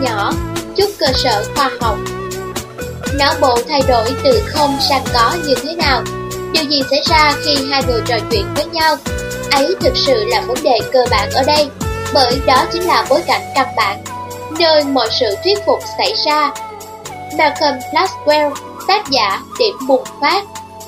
nhỏ, chút cơ sở khoa học. Não bộ thay đổi từ không sang có như thế nào? Điều gì xảy ra khi hai người trò chuyện với nhau? Ấy thực sự là vấn đề cơ bản ở đây, bởi đó chính là bối cảnh căn bản, nơi mọi sự thuyết phục xảy ra. Malcolm Gladwell, tác giả Điểm bùng phát.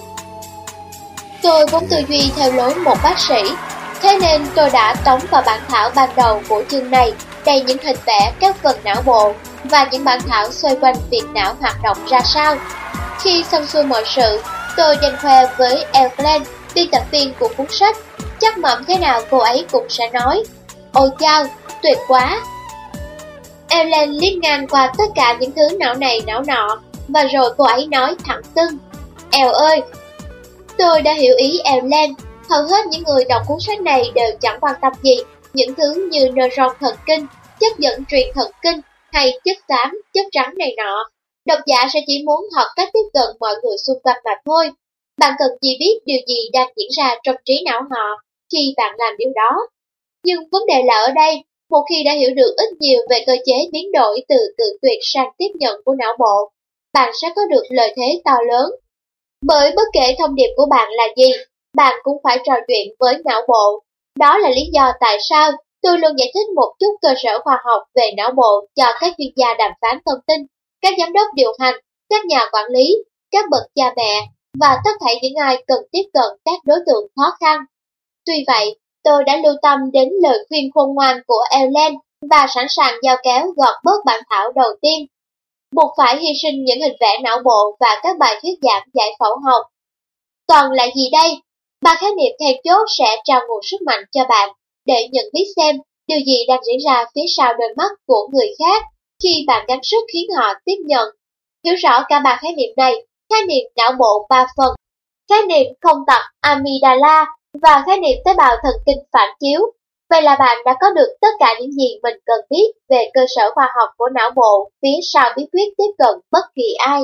Tôi vốn tư duy theo lối một bác sĩ, thế nên tôi đã tống vào bản thảo ban đầu của chương này đầy những hình vẽ các phần não bộ và những bản thảo xoay quanh việc não hoạt động ra sao. Khi xong xuôi mọi sự, tôi đem khoe với Evelyn, biên tập viên của cuốn sách. Chắc mẩm thế nào cô ấy cũng sẽ nói: ôi chao, tuyệt quá. Evelyn liếc ngang qua tất cả những thứ não này não nọ, và rồi cô ấy nói thẳng tưng: Eo ơi! Tôi đã hiểu ý Evelyn. Hầu hết những người đọc cuốn sách này đều chẳng quan tâm gì những thứ như neuron thần kinh, chất dẫn truyền thần kinh hay chất xám, chất trắng này nọ. Độc giả sẽ chỉ muốn học cách tiếp cận mọi người xung quanh mà thôi. Bạn cần chỉ biết điều gì đang diễn ra trong trí não họ khi bạn làm điều đó. Nhưng vấn đề là ở đây, một khi đã hiểu được ít nhiều về cơ chế biến đổi từ cự tuyệt sang tiếp nhận của não bộ, bạn sẽ có được lợi thế to lớn. Bởi bất kể thông điệp của bạn là gì, bạn cũng phải trò chuyện với não bộ. Đó là lý do tại sao tôi luôn giải thích một chút cơ sở khoa học về não bộ cho các chuyên gia đàm phán thông tin, các giám đốc điều hành, các nhà quản lý, các bậc cha mẹ và tất thảy những ai cần tiếp cận các đối tượng khó khăn. Tuy vậy, tôi đã lưu tâm đến lời khuyên khôn ngoan của Ellen và sẵn sàng giao kéo gọt bớt bản thảo đầu tiên. Buộc phải hy sinh những hình vẽ não bộ và các bài thuyết giảng giải phẫu học. Còn lại gì đây? 3 khái niệm then chốt sẽ trao nguồn sức mạnh cho bạn để nhận biết xem điều gì đang diễn ra phía sau đôi mắt của người khác khi bạn gắng sức khiến họ tiếp nhận. Hiểu rõ cả 3 khái niệm này: khái niệm não bộ 3 phần, khái niệm không tập amygdala và khái niệm tế bào thần kinh phản chiếu. Vậy là bạn đã có được tất cả những gì mình cần biết về cơ sở khoa học của não bộ phía sau bí quyết tiếp cận bất kỳ ai.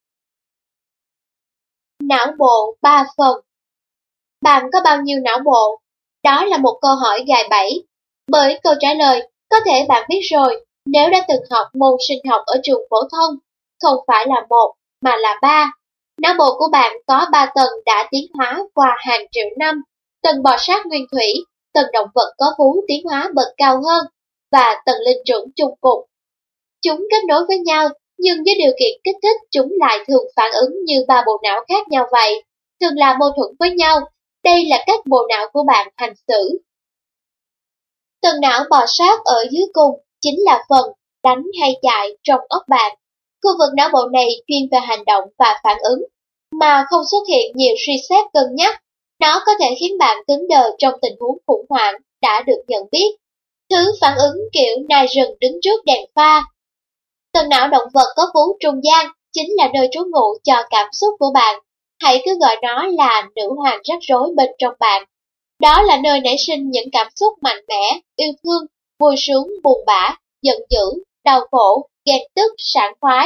Não bộ 3 phần. Bạn có bao nhiêu não bộ? Đó là một câu hỏi gài bẫy. Bởi câu trả lời có thể bạn biết rồi nếu đã từng học môn sinh học ở trường phổ thông. Không phải là 1 mà là 3. Não bộ của bạn có 3 tầng đã tiến hóa qua hàng triệu năm. Tầng bò sát nguyên thủy, tầng động vật có vú tiến hóa bậc cao hơn và tầng linh trưởng chung cục. Chúng kết nối với nhau, nhưng với điều kiện kích thích chúng lại thường phản ứng như 3 bộ não khác nhau vậy, thường là mâu thuẫn với nhau. Đây là cách bộ não của bạn hành xử. Tầng não bò sát ở dưới cùng chính là phần đánh hay chạy trong óc bạn. Khu vực não bộ này chuyên về hành động và phản ứng, mà không xuất hiện nhiều suy xét cân nhắc. Nó có thể khiến bạn cứng đờ trong tình huống khủng hoảng đã được nhận biết. Thứ phản ứng kiểu nai rừng đứng trước đèn pha. Tầng não động vật có vú trung gian chính là nơi trú ngụ cho cảm xúc của bạn. Hãy cứ gọi nó là nữ hoàng rắc rối bên trong bạn. Đó là nơi nảy sinh những cảm xúc mạnh mẽ, yêu thương, vui sướng, buồn bã, giận dữ, đau khổ, ghen tức, sảng khoái.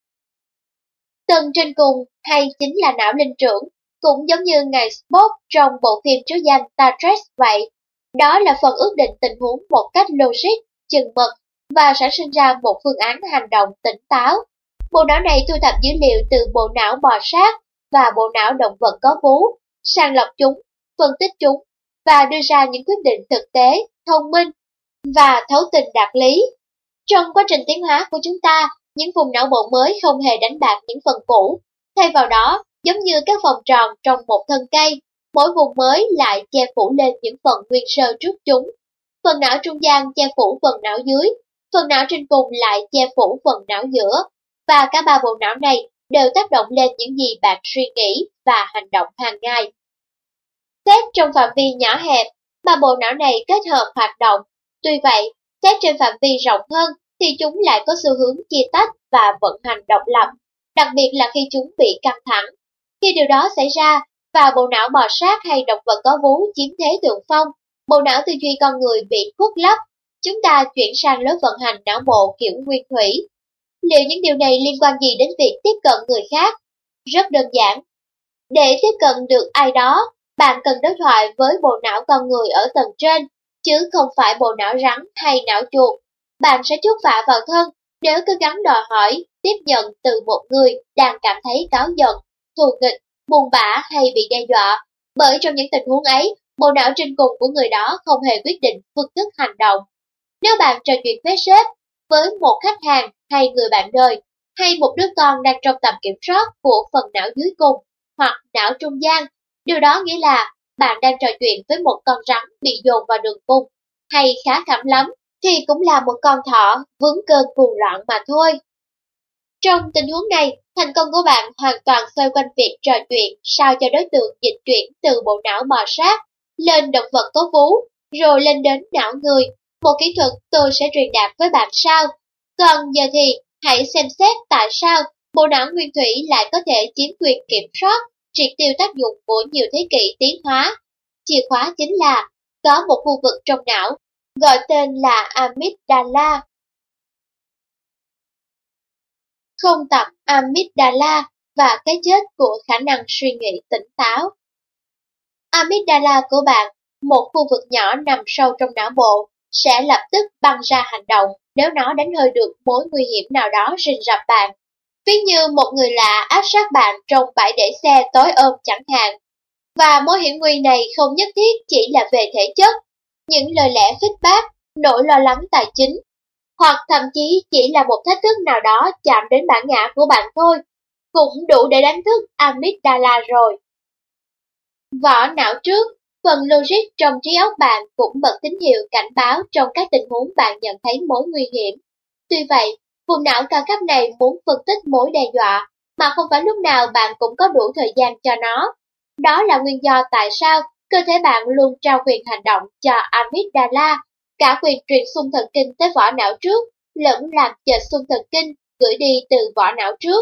Tầng trên cùng hay chính là não linh trưởng, cũng giống như ngài Spock trong bộ phim chứa danh Star Trek vậy. Đó là phần ước định tình huống một cách logic, chừng mực và sản sinh ra một phương án hành động tỉnh táo. Bộ não này thu thập dữ liệu từ bộ não bò sát và bộ não động vật có vú, sàng lọc chúng, phân tích chúng và đưa ra những quyết định thực tế, thông minh và thấu tình đạt lý. Trong quá trình tiến hóa của chúng ta, những vùng não bộ mới không hề đánh bạc những phần cũ. Thay vào đó, giống như các vòng tròn trong một thân cây, mỗi vùng mới lại che phủ lên những phần nguyên sơ trước chúng. Phần não trung gian che phủ phần não dưới, phần não trên cùng lại che phủ phần não giữa, và cả 3 bộ não này đều tác động lên những gì bạn suy nghĩ và hành động hàng ngày. Xét trong phạm vi nhỏ hẹp, 3 bộ não này kết hợp hoạt động. Tuy vậy, xét trên phạm vi rộng hơn thì chúng lại có xu hướng chia tách và vận hành độc lập, đặc biệt là khi chúng bị căng thẳng. Khi điều đó xảy ra, và bộ não bò sát hay động vật có vú chiếm thế thượng phong, bộ não tư duy con người bị khuất lấp, chúng ta chuyển sang lối vận hành não bộ kiểu nguyên thủy. Liệu những điều này liên quan gì đến việc tiếp cận người khác? Rất đơn giản. Để tiếp cận được ai đó, bạn cần đối thoại với bộ não con người ở tầng trên, chứ không phải bộ não rắn hay não chuột. Bạn sẽ chuốt phạ vào thân, Nếu cứ gắng đòi hỏi, tiếp nhận từ một người đang cảm thấy cáu giận, thù nghịch, buồn bã hay bị đe dọa, bởi trong những tình huống ấy, bộ não trên cùng của người đó không hề quyết định phương thức hành động. Nếu bạn trò chuyện với sếp, với một khách hàng hay người bạn đời, hay một đứa con đang trong tầm kiểm soát của phần não dưới cùng hoặc não trung gian, điều đó nghĩa là bạn đang trò chuyện với một con rắn bị dồn vào đường cùng, hay khá khẩm lắm thì cũng là một con thỏ vướng cơn cuồng loạn mà thôi. Trong tình huống này, thành công của bạn hoàn toàn xoay quanh việc trò chuyện sao cho đối tượng dịch chuyển từ bộ não bò sát lên động vật có vú, rồi lên đến não người, một kỹ thuật tôi sẽ truyền đạt với bạn sau. Còn giờ thì hãy xem xét tại sao bộ não nguyên thủy lại có thể chiếm quyền kiểm soát, triệt tiêu tác dụng của nhiều thế kỷ tiến hóa. Chìa khóa chính là có một khu vực trong não, gọi tên là amygdala. Không tập amygdala và cái chết của khả năng suy nghĩ tỉnh táo. Amygdala của bạn, một khu vực nhỏ nằm sâu trong não bộ, sẽ lập tức băng ra hành động nếu nó đánh hơi được mối nguy hiểm nào đó rình rập bạn. Ví như một người lạ áp sát bạn trong bãi để xe tối ôm chẳng hạn. Và mối hiểm nguy này không nhất thiết chỉ là về thể chất, những lời lẽ khích bác, nỗi lo lắng tài chính, hoặc thậm chí chỉ là một thách thức nào đó chạm đến bản ngã của bạn thôi, cũng đủ để đánh thức amygdala rồi. Vỏ não trước, phần logic trong trí óc bạn cũng bật tín hiệu cảnh báo trong các tình huống bạn nhận thấy mối nguy hiểm. Tuy vậy, vùng não cao cấp này muốn phân tích mối đe dọa, mà không phải lúc nào bạn cũng có đủ thời gian cho nó. Đó là nguyên do tại sao cơ thể bạn luôn trao quyền hành động cho amygdala, cả quyền truyền xung thần kinh tới vỏ não trước, lẫn làm chệch xung thần kinh gửi đi từ vỏ não trước.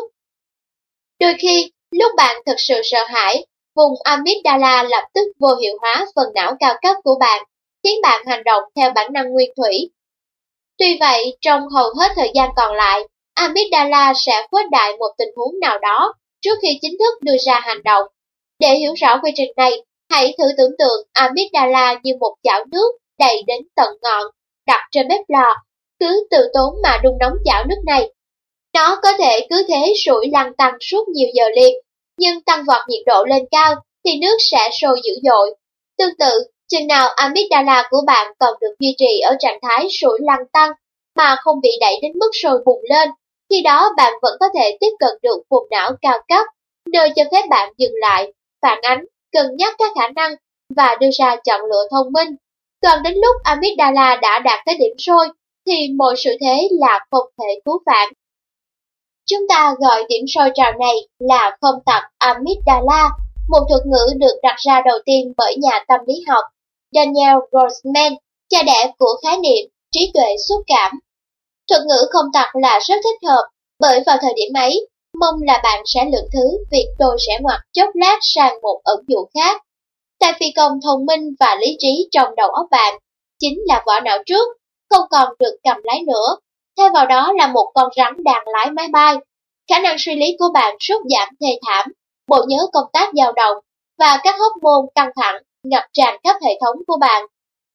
Đôi khi, lúc bạn thực sự sợ hãi, vùng amygdala lập tức vô hiệu hóa phần não cao cấp của bạn, khiến bạn hành động theo bản năng nguyên thủy. Tuy vậy, trong hầu hết thời gian còn lại, amygdala sẽ khuếch đại một tình huống nào đó trước khi chính thức đưa ra hành động. Để hiểu rõ quy trình này, hãy thử tưởng tượng amygdala như một chảo nước đầy đến tận ngọn, đặt trên bếp lò, cứ từ tốn mà đun nóng chảo nước này. Nó có thể cứ thế sủi lăn tăn suốt nhiều giờ liền, nhưng tăng vọt nhiệt độ lên cao thì nước sẽ sôi dữ dội. Tương tự, chừng nào amygdala của bạn còn được duy trì ở trạng thái sủi lăn tăn mà không bị đẩy đến mức sôi bùng lên, khi đó bạn vẫn có thể tiếp cận được vùng não cao cấp, nơi cho phép bạn dừng lại, phản ánh, cân nhắc các khả năng và đưa ra chọn lựa thông minh. Còn đến lúc amygdala đã đạt tới điểm sôi thì mọi sự thế là không thể cứu vãn. Chúng ta gọi điểm sôi trào này là không tập amygdala, một thuật ngữ được đặt ra đầu tiên bởi nhà tâm lý học Daniel Grossman, cha đẻ của khái niệm trí tuệ xúc cảm. Thuật ngữ không tập là rất thích hợp, bởi vào thời điểm ấy, mong là bạn sẽ lượng thứ việc tôi sẽ ngoặt chốc lát sang một ẩn dụ khác. Tại phi công thông minh và lý trí trong đầu óc bạn, chính là vỏ não trước, không còn được cầm lái nữa. Thay vào đó là một con rắn đang lái máy bay. Khả năng suy lý của bạn sút giảm thê thảm, bộ nhớ công tác dao động và các hormone căng thẳng ngập tràn khắp hệ thống của bạn.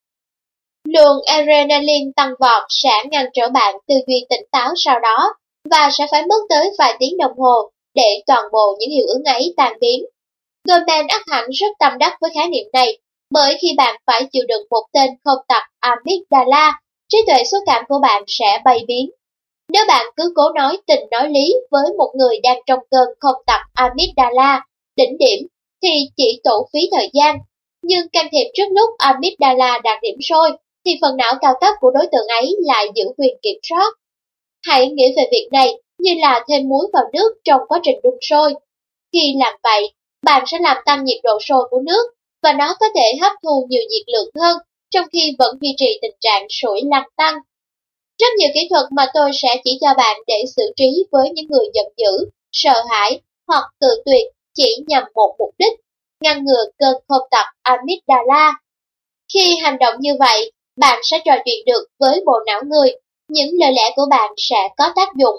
Luồng adrenaline tăng vọt sẽ ngăn trở bạn tư duy tỉnh táo sau đó và sẽ phải mất tới vài tiếng đồng hồ để toàn bộ những hiệu ứng ấy tan biến. Goldman ắt hẳn rất tâm đắc với khái niệm này, bởi khi bạn phải chịu đựng một tên không tập amygdala, trí tuệ xúc cảm của bạn sẽ bay biến. Nếu bạn cứ cố nói tình nói lý với một người đang trong cơn không tập amygdala đỉnh điểm thì chỉ tổ phí thời gian, nhưng can thiệp trước lúc amygdala đạt điểm sôi thì phần não cao cấp của đối tượng ấy lại giữ quyền kiểm soát. Hãy nghĩ về việc này như là thêm muối vào nước trong quá trình đun sôi. Khi làm vậy, bạn sẽ làm tăng nhiệt độ sôi của nước và nó có thể hấp thu nhiều nhiệt lượng hơn trong khi vẫn duy trì tình trạng sủi lăn tăn. Rất nhiều kỹ thuật mà tôi sẽ chỉ cho bạn để xử trí với những người giận dữ, sợ hãi hoặc tự tuyệt chỉ nhằm một mục đích, ngăn ngừa cơn không tập amygdala. Khi hành động như vậy, bạn sẽ trò chuyện được với bộ não người, những lời lẽ của bạn sẽ có tác dụng.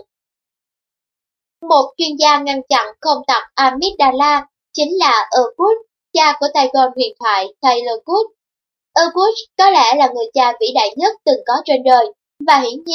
Một chuyên gia ngăn chặn không tập amygdala chính là Earl Wood, cha của tay golf huyền thoại Taylor Wood. Earl Wood có lẽ là người cha vĩ đại nhất từng có trên đời, và hiển nhiên,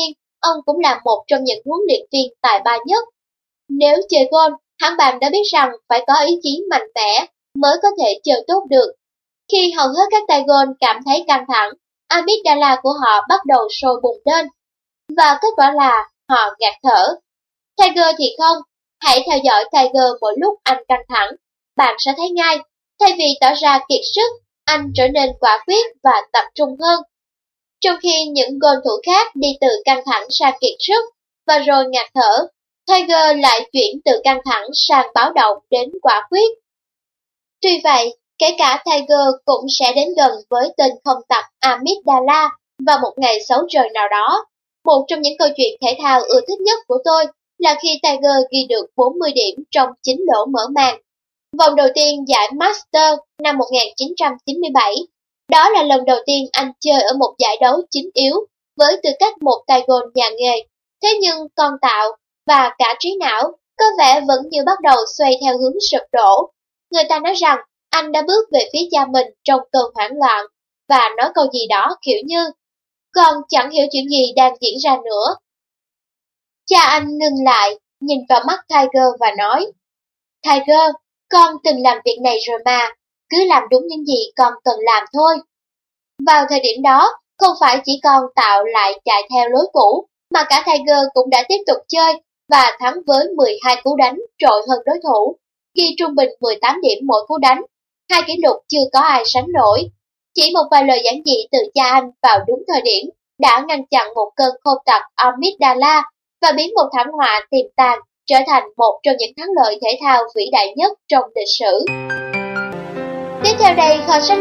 ông cũng là một trong những huấn luyện viên tài ba nhất. Nếu chơi golf, hẳn bạn đã biết rằng phải có ý chí mạnh mẽ mới có thể chơi tốt được. Khi hầu hết các tay golf cảm thấy căng thẳng, amygdala của họ bắt đầu sôi bùng lên, và kết quả là họ ngạt thở. Tiger thì không, hãy theo dõi Tiger mỗi lúc anh căng thẳng, bạn sẽ thấy ngay, thay vì tỏ ra kiệt sức, anh trở nên quả quyết và tập trung hơn. Trong khi những golf thủ khác đi từ căng thẳng sang kiệt sức, và rồi ngạt thở, Tiger lại chuyển từ căng thẳng sang báo động đến quả quyết. Tuy vậy, kể cả Tiger cũng sẽ đến gần với tên không tặc amygdala vào một ngày xấu trời nào đó. Một trong những câu chuyện thể thao ưa thích nhất của tôi là khi Tiger ghi được 40 điểm trong 9 lỗ mở màn. Vòng đầu tiên giải Master năm 1997, đó là lần đầu tiên anh chơi ở một giải đấu chính yếu với tư cách một tay golf nhà nghề. Thế nhưng con tạo và cả trí não có vẻ vẫn như bắt đầu xoay theo hướng sụp đổ. Người ta nói rằng anh đã bước về phía cha mình trong cơn hoảng loạn và nói câu gì đó kiểu như con chẳng hiểu chuyện gì đang diễn ra nữa. Cha anh ngừng lại, nhìn vào mắt Tiger và nói, Tiger, con từng làm việc này rồi mà, cứ làm đúng những gì con cần làm thôi. Vào thời điểm đó, không phải chỉ con tạo lại chạy theo lối cũ, mà cả Tiger cũng đã tiếp tục chơi và thắng với 12 cú đánh trội hơn đối thủ, ghi trung bình 18 điểm mỗi cú đánh, hai kỷ lục chưa có ai sánh nổi. Chỉ một vài lời giản dị từ cha anh vào đúng thời điểm đã ngăn chặn một cơn khôn tặc amygdala và biến một thảm họa tiềm tàng trở thành một trong những thắng lợi thể thao vĩ đại nhất trong lịch sử. Tiếp theo đây, kho sách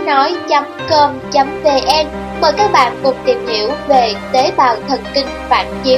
nói.com.vn mời các bạn cùng tìm hiểu về tế bào thần kinh phản chiếu.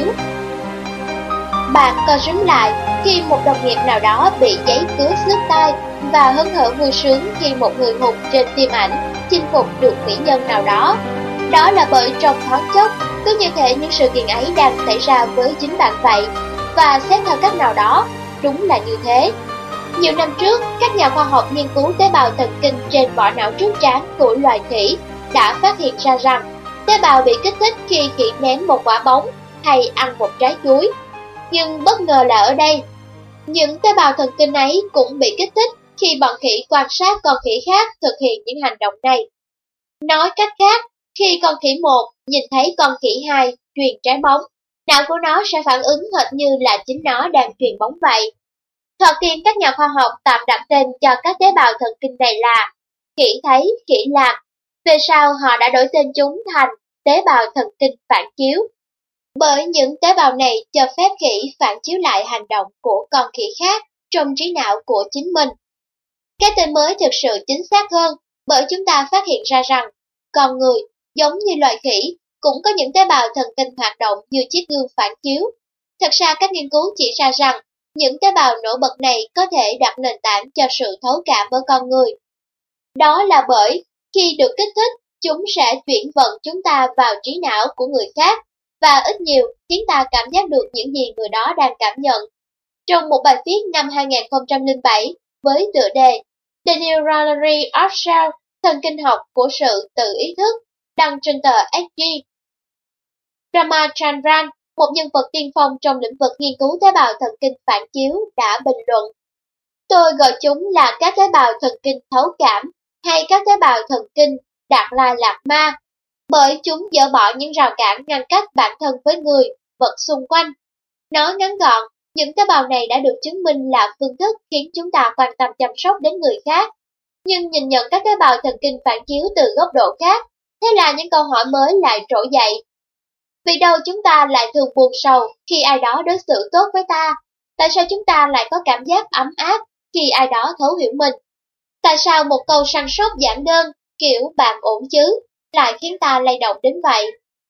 Bạn co rúm lại khi một đồng nghiệp nào đó bị giấy cứa xước tai và hớn hở vui sướng khi một người hùng trên phim ảnh chinh phục được mỹ nhân nào đó. Đó là bởi trong thoáng chốc, cứ như thể những sự kiện ấy đang xảy ra với chính bạn vậy, và xét theo cách nào đó, đúng là như thế. Nhiều năm trước, các nhà khoa học nghiên cứu tế bào thần kinh trên vỏ não trước trán của loài khỉ đã phát hiện ra rằng tế bào bị kích thích khi khỉ ném một quả bóng hay ăn một trái chuối. Nhưng bất ngờ là ở đây, những tế bào thần kinh ấy cũng bị kích thích khi bọn khỉ quan sát con khỉ khác thực hiện những hành động này. Nói cách khác, khi con khỉ 1 nhìn thấy con khỉ 2 truyền trái bóng, não của nó sẽ phản ứng hệt như là chính nó đang truyền bóng vậy. Thoạt tiên các nhà khoa học tạm đặt tên cho các tế bào thần kinh này là khỉ thấy, khỉ làm. Về sau họ đã đổi tên chúng thành tế bào thần kinh phản chiếu. Bởi những tế bào này cho phép khỉ phản chiếu lại hành động của con khỉ khác trong trí não của chính mình. Cái tên mới thực sự chính xác hơn bởi chúng ta phát hiện ra rằng con người, giống như loài khỉ, cũng có những tế bào thần kinh hoạt động như chiếc gương phản chiếu. Thật ra các nghiên cứu chỉ ra rằng những tế bào nổi bật này có thể đặt nền tảng cho sự thấu cảm với con người. Đó là bởi khi được kích thích, chúng sẽ chuyển vận chúng ta vào trí não của người khác và ít nhiều khiến ta cảm giác được những gì người đó đang cảm nhận. Trong một bài viết năm 2007 với tựa đề The Neurology of Self, thần kinh học của sự tự ý thức, đăng trên tờ SG, Ramachandran, một nhân vật tiên phong trong lĩnh vực nghiên cứu tế bào thần kinh phản chiếu, đã bình luận. Tôi gọi chúng là các tế bào thần kinh thấu cảm hay các tế bào thần kinh Đạt Lai Lạt Ma, bởi chúng dỡ bỏ những rào cản ngăn cách bản thân với người, vật xung quanh. Nói ngắn gọn, những tế bào này đã được chứng minh là phương thức khiến chúng ta quan tâm chăm sóc đến người khác. Nhưng nhìn nhận các tế bào thần kinh phản chiếu từ góc độ khác, thế là những câu hỏi mới lại trỗi dậy. Vì đâu chúng ta lại thường buồn sầu khi ai đó đối xử tốt với ta? Tại sao chúng ta lại có cảm giác ấm áp khi ai đó thấu hiểu mình? Tại sao một câu săn sóc giản đơn kiểu bạn ổn chứ lại khiến ta lay động đến vậy?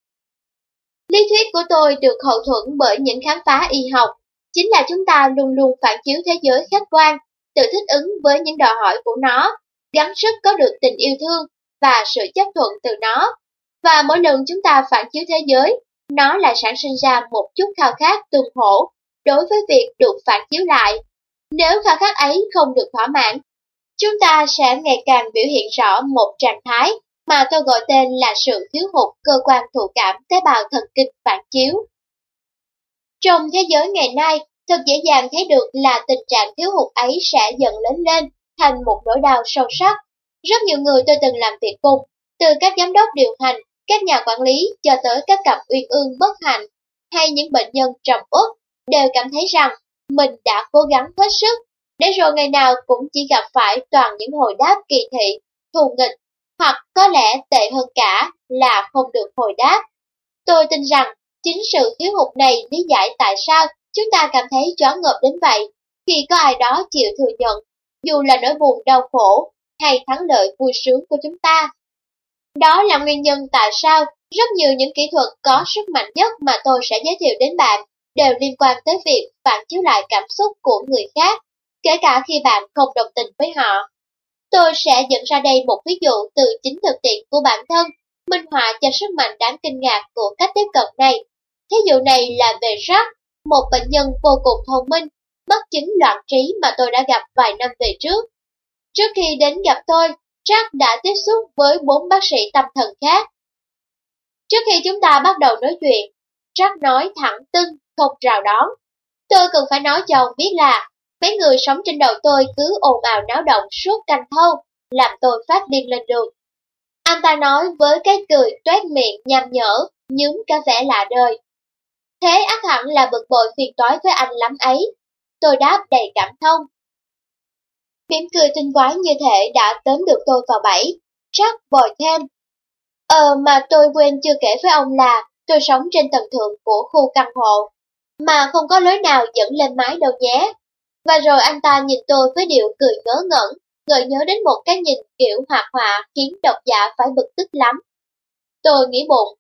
Lý thuyết của tôi được hậu thuẫn bởi những khám phá y học, chính là chúng ta luôn luôn phản chiếu thế giới khách quan, tự thích ứng với những đòi hỏi của nó, gắng sức có được tình yêu thương và sự chấp thuận từ nó. Và mỗi lần chúng ta phản chiếu thế giới, nó lại sản sinh ra một chút khao khát tương hỗ đối với việc được phản chiếu lại. Nếu khao khát ấy không được thỏa mãn, chúng ta sẽ ngày càng biểu hiện rõ một trạng thái mà tôi gọi tên là sự thiếu hụt cơ quan thụ cảm tế bào thần kinh phản chiếu. Trong thế giới ngày nay, thật dễ dàng thấy được là tình trạng thiếu hụt ấy sẽ dần lớn lên thành một nỗi đau sâu sắc. Rất nhiều người tôi từng làm việc cùng, từ các giám đốc điều hành, các nhà quản lý cho tới các cặp uyên ương bất hạnh hay những bệnh nhân trầm uất đều cảm thấy rằng mình đã cố gắng hết sức, để rồi ngày nào cũng chỉ gặp phải toàn những hồi đáp kỳ thị, thù nghịch, hoặc có lẽ tệ hơn cả là không được hồi đáp. Tôi tin rằng chính sự thiếu hụt này lý giải tại sao chúng ta cảm thấy choáng ngợp đến vậy khi có ai đó chịu thừa nhận, dù là nỗi buồn đau khổ hay thắng lợi vui sướng của chúng ta. Đó là nguyên nhân tại sao rất nhiều những kỹ thuật có sức mạnh nhất mà tôi sẽ giới thiệu đến bạn đều liên quan tới việc phản chiếu lại cảm xúc của người khác, kể cả khi bạn không đồng tình với họ. Tôi sẽ dẫn ra đây một ví dụ từ chính thực tiễn của bản thân, minh họa cho sức mạnh đáng kinh ngạc của cách tiếp cận này. Thí dụ này là về Jack, một bệnh nhân vô cùng thông minh, mắc chứng loạn trí mà tôi đã gặp vài năm về trước. Trước khi đến gặp tôi, Jack đã tiếp xúc với 4 bác sĩ tâm thần khác. Trước khi chúng ta bắt đầu nói chuyện, Jack nói thẳng tưng, không rào đón. Tôi cần phải nói cho ông biết là mấy người sống trên đầu tôi cứ ồn ào náo động suốt canh thâu, làm tôi phát điên lên được. Anh ta nói với cái cười toét miệng nham nhở, nhúm cả vẻ lạ đời. Thế ắt hẳn là bực bội phiền toái với anh lắm ấy. Tôi đáp đầy cảm thông. Mỉm cười tinh quái như thể đã tóm được tôi vào bẫy. Jack bồi thêm. Mà tôi quên chưa kể với ông là tôi sống trên tầng thượng của khu căn hộ, mà không có lối nào dẫn lên mái đâu nhé. Và rồi anh ta nhìn tôi với điệu cười ngớ ngẩn, gợi nhớ đến một cái nhìn kiểu hoạt họa khiến độc giả phải bực tức lắm. Tôi nghĩ bụng.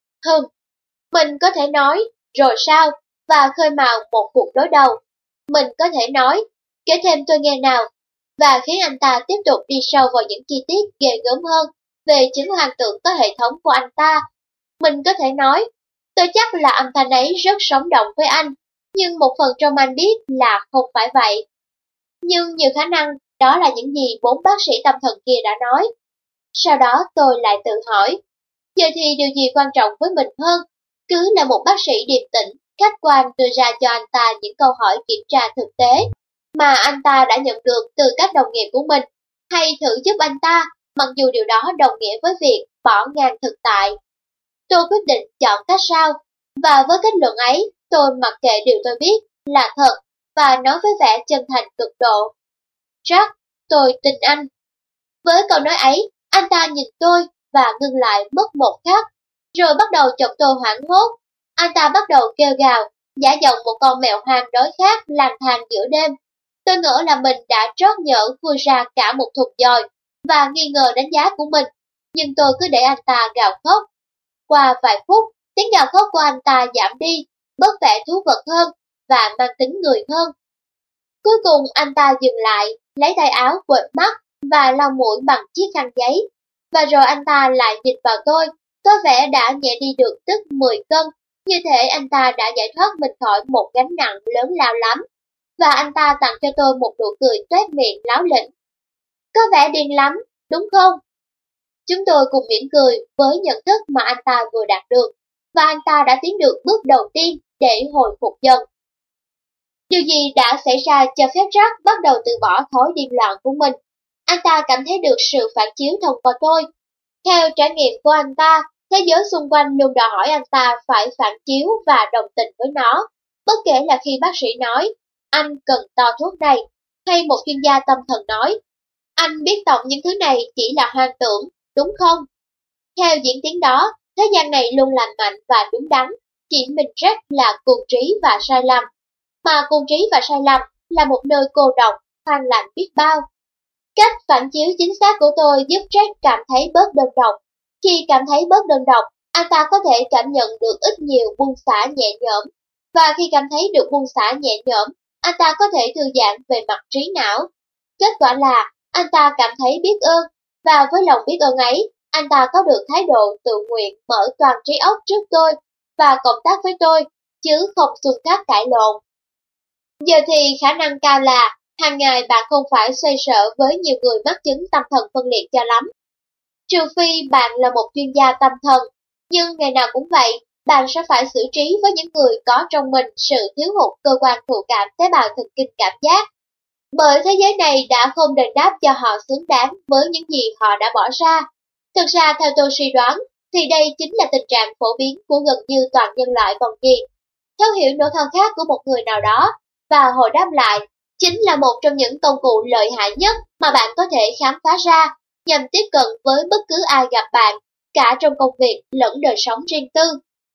Mình có thể nói, rồi sao, và khơi mào một cuộc đối đầu. Mình có thể nói, kể thêm tôi nghe nào, và khiến anh ta tiếp tục đi sâu vào những chi tiết ghê gớm hơn về chứng hoàng tượng có hệ thống của anh ta. Mình có thể nói, tôi chắc là âm thanh ấy rất sống động với anh, nhưng một phần trong anh biết là không phải vậy. Nhưng nhiều khả năng đó là những gì 4 bác sĩ tâm thần kia đã nói. Sau đó tôi lại tự hỏi, giờ thì điều gì quan trọng với mình hơn? Cứ là một bác sĩ điềm tĩnh, khách quan đưa ra cho anh ta những câu hỏi kiểm tra thực tế mà anh ta đã nhận được từ các đồng nghiệp của mình, hay thử giúp anh ta, mặc dù điều đó đồng nghĩa với việc bỏ ngang thực tại. Tôi quyết định chọn cách sau, và với kết luận ấy, tôi mặc kệ điều tôi biết là thật và nói với vẻ chân thành cực độ. Jack, tôi tin anh. Với câu nói ấy, anh ta nhìn tôi và ngưng lại mất một khắc, rồi bắt đầu chọc tôi hoảng hốt. Anh ta bắt đầu kêu gào, giả giọng một con mèo hoang đói khát lang thang giữa đêm. Tôi ngỡ là mình đã trót nhỡ khui ra cả một thùng dòi và nghi ngờ đánh giá của mình, nhưng tôi cứ để anh ta gào khóc. Qua vài phút, tiếng gào khóc của anh ta giảm đi, bớt vẻ thú vật hơn và mang tính người hơn. Cuối cùng anh ta dừng lại, lấy tay áo quệt mắt và lau mũi bằng chiếc khăn giấy. Và rồi anh ta lại nhìn vào tôi, có vẻ đã nhẹ đi được tức 10 cân, như thể anh ta đã giải thoát mình khỏi một gánh nặng lớn lao lắm. Và anh ta tặng cho tôi một nụ cười toét miệng láo lĩnh. Có vẻ điên lắm, đúng không? Chúng tôi cùng mỉm cười với nhận thức mà anh ta vừa đạt được, và anh ta đã tiến được bước đầu tiên để hồi phục dần. Điều gì đã xảy ra cho phép Jack bắt đầu từ bỏ thói điên loạn của mình? Anh ta cảm thấy được sự phản chiếu thông qua tôi. Theo trải nghiệm của anh ta, thế giới xung quanh luôn đòi hỏi anh ta phải phản chiếu và đồng tình với nó, bất kể là khi bác sĩ nói, anh cần to thuốc này, hay một chuyên gia tâm thần nói, anh biết tổng những thứ này chỉ là hoang tưởng, đúng không? Theo diễn tiến đó, thế gian này luôn lành mạnh và đúng đắn, chỉ mình Jack là cuồng trí và sai lầm. Mà cuồng trí và sai lầm là một nơi cô độc, hoang lạnh biết bao. Cách phản chiếu chính xác của tôi giúp Jack cảm thấy bớt đơn độc. Khi cảm thấy bớt đơn độc, anh ta có thể cảm nhận được ít nhiều buông xả nhẹ nhõm. Và khi cảm thấy được buông xả nhẹ nhõm, anh ta có thể thư giãn về mặt trí não. Kết quả là anh ta cảm thấy biết ơn, và với lòng biết ơn ấy, anh ta có được thái độ tự nguyện mở toàn trí óc trước tôi và cộng tác với tôi, chứ không xung khắc cãi lộn. Giờ thì khả năng cao là hàng ngày bạn không phải xoay sở với nhiều người mắc chứng tâm thần phân liệt cho lắm. Trừ phi bạn là một chuyên gia tâm thần, nhưng ngày nào cũng vậy, bạn sẽ phải xử trí với những người có trong mình sự thiếu hụt cơ quan thụ cảm tế bào thần kinh cảm giác. Bởi thế giới này đã không đền đáp cho họ xứng đáng với những gì họ đã bỏ ra. Thực ra theo tôi suy đoán, thì đây chính là tình trạng phổ biến của gần như toàn nhân loại còn gì. Thấu hiểu nỗi khao khát của một người nào đó, và hồi đáp lại, chính là một trong những công cụ lợi hại nhất mà bạn có thể khám phá ra, nhằm tiếp cận với bất cứ ai gặp bạn, cả trong công việc lẫn đời sống riêng tư.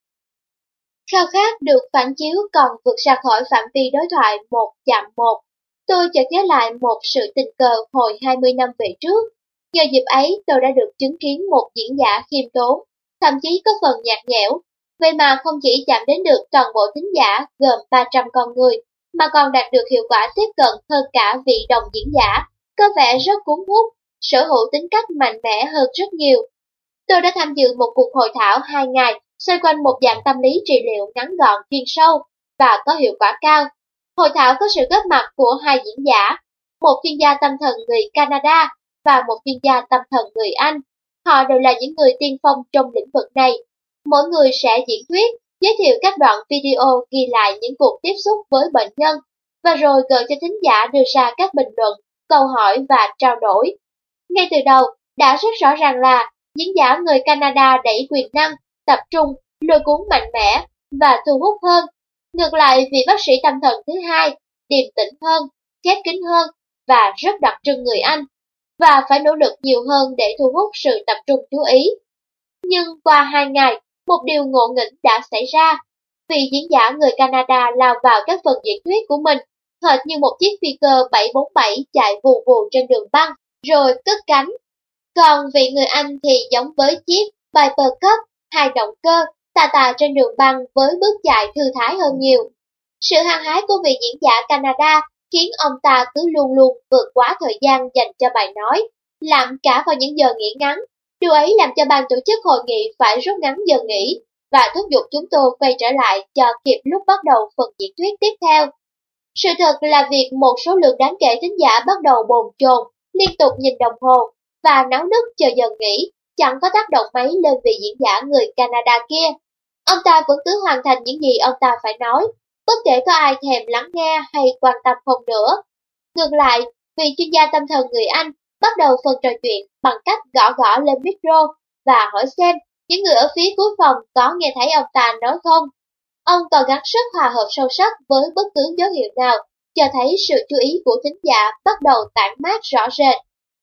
Khao khát được phản chiếu còn vượt ra khỏi phạm vi đối thoại một chạm một. Tôi chợt nhớ lại một sự tình cờ hồi 20 năm về trước. Nhờ dịp ấy tôi đã được chứng kiến một diễn giả khiêm tốn, thậm chí có phần nhạt nhẽo, vậy mà không chỉ chạm đến được toàn bộ thính giả gồm 300 con người, mà còn đạt được hiệu quả tiếp cận hơn cả vị đồng diễn giả, có vẻ rất cuốn hút, sở hữu tính cách mạnh mẽ hơn rất nhiều. Tôi đã tham dự một cuộc hội thảo 2 ngày xoay quanh một dạng tâm lý trị liệu ngắn gọn chuyên sâu và có hiệu quả cao. Hội thảo có sự góp mặt của 2 diễn giả, một chuyên gia tâm thần người Canada và một chuyên gia tâm thần người Anh. Họ đều là những người tiên phong trong lĩnh vực này. Mỗi người sẽ diễn thuyết, giới thiệu các đoạn video ghi lại những cuộc tiếp xúc với bệnh nhân, và rồi gợi cho thính giả đưa ra các bình luận, câu hỏi và trao đổi. Ngay từ đầu, đã rất rõ ràng là diễn giả người Canada đẩy quyền năng, tập trung, lôi cuốn mạnh mẽ và thu hút hơn. Ngược lại, vị bác sĩ tâm thần thứ hai, điềm tĩnh hơn, khép kín hơn và rất đặc trưng người Anh, và phải nỗ lực nhiều hơn để thu hút sự tập trung chú ý. Nhưng qua 2 ngày, một điều ngộ nghĩnh đã xảy ra. Vị diễn giả người Canada lao vào các phần diễn thuyết của mình, hệt như một chiếc phi cơ 747 chạy vù vù trên đường băng, rồi cất cánh. Còn vị người Anh thì giống với chiếc Piper Cub 2 động cơ, tà tà trên đường băng với bước chạy thư thái hơn nhiều. Sự hăng hái của vị diễn giả Canada khiến ông ta cứ luôn luôn vượt quá thời gian dành cho bài nói, làm cả vào những giờ nghỉ ngắn. Điều ấy làm cho ban tổ chức hội nghị phải rút ngắn giờ nghỉ và thúc giục chúng tôi quay trở lại cho kịp lúc bắt đầu phần diễn thuyết tiếp theo. Sự thật là việc một số lượng đáng kể thính giả bắt đầu bồn chồn, liên tục nhìn đồng hồ và náo nức chờ giờ nghỉ, chẳng có tác động mấy lên vị diễn giả người Canada kia. Ông ta vẫn cứ hoàn thành những gì ông ta phải nói, bất kể có ai thèm lắng nghe hay quan tâm không nữa. Ngược lại, vị chuyên gia tâm thần người Anh bắt đầu phần trò chuyện bằng cách gõ gõ lên micro và hỏi xem những người ở phía cuối phòng có nghe thấy ông ta nói không. Ông còn gắng sức hòa hợp sâu sắc với bất cứ dấu hiệu nào, cho thấy sự chú ý của thính giả bắt đầu tản mát rõ rệt.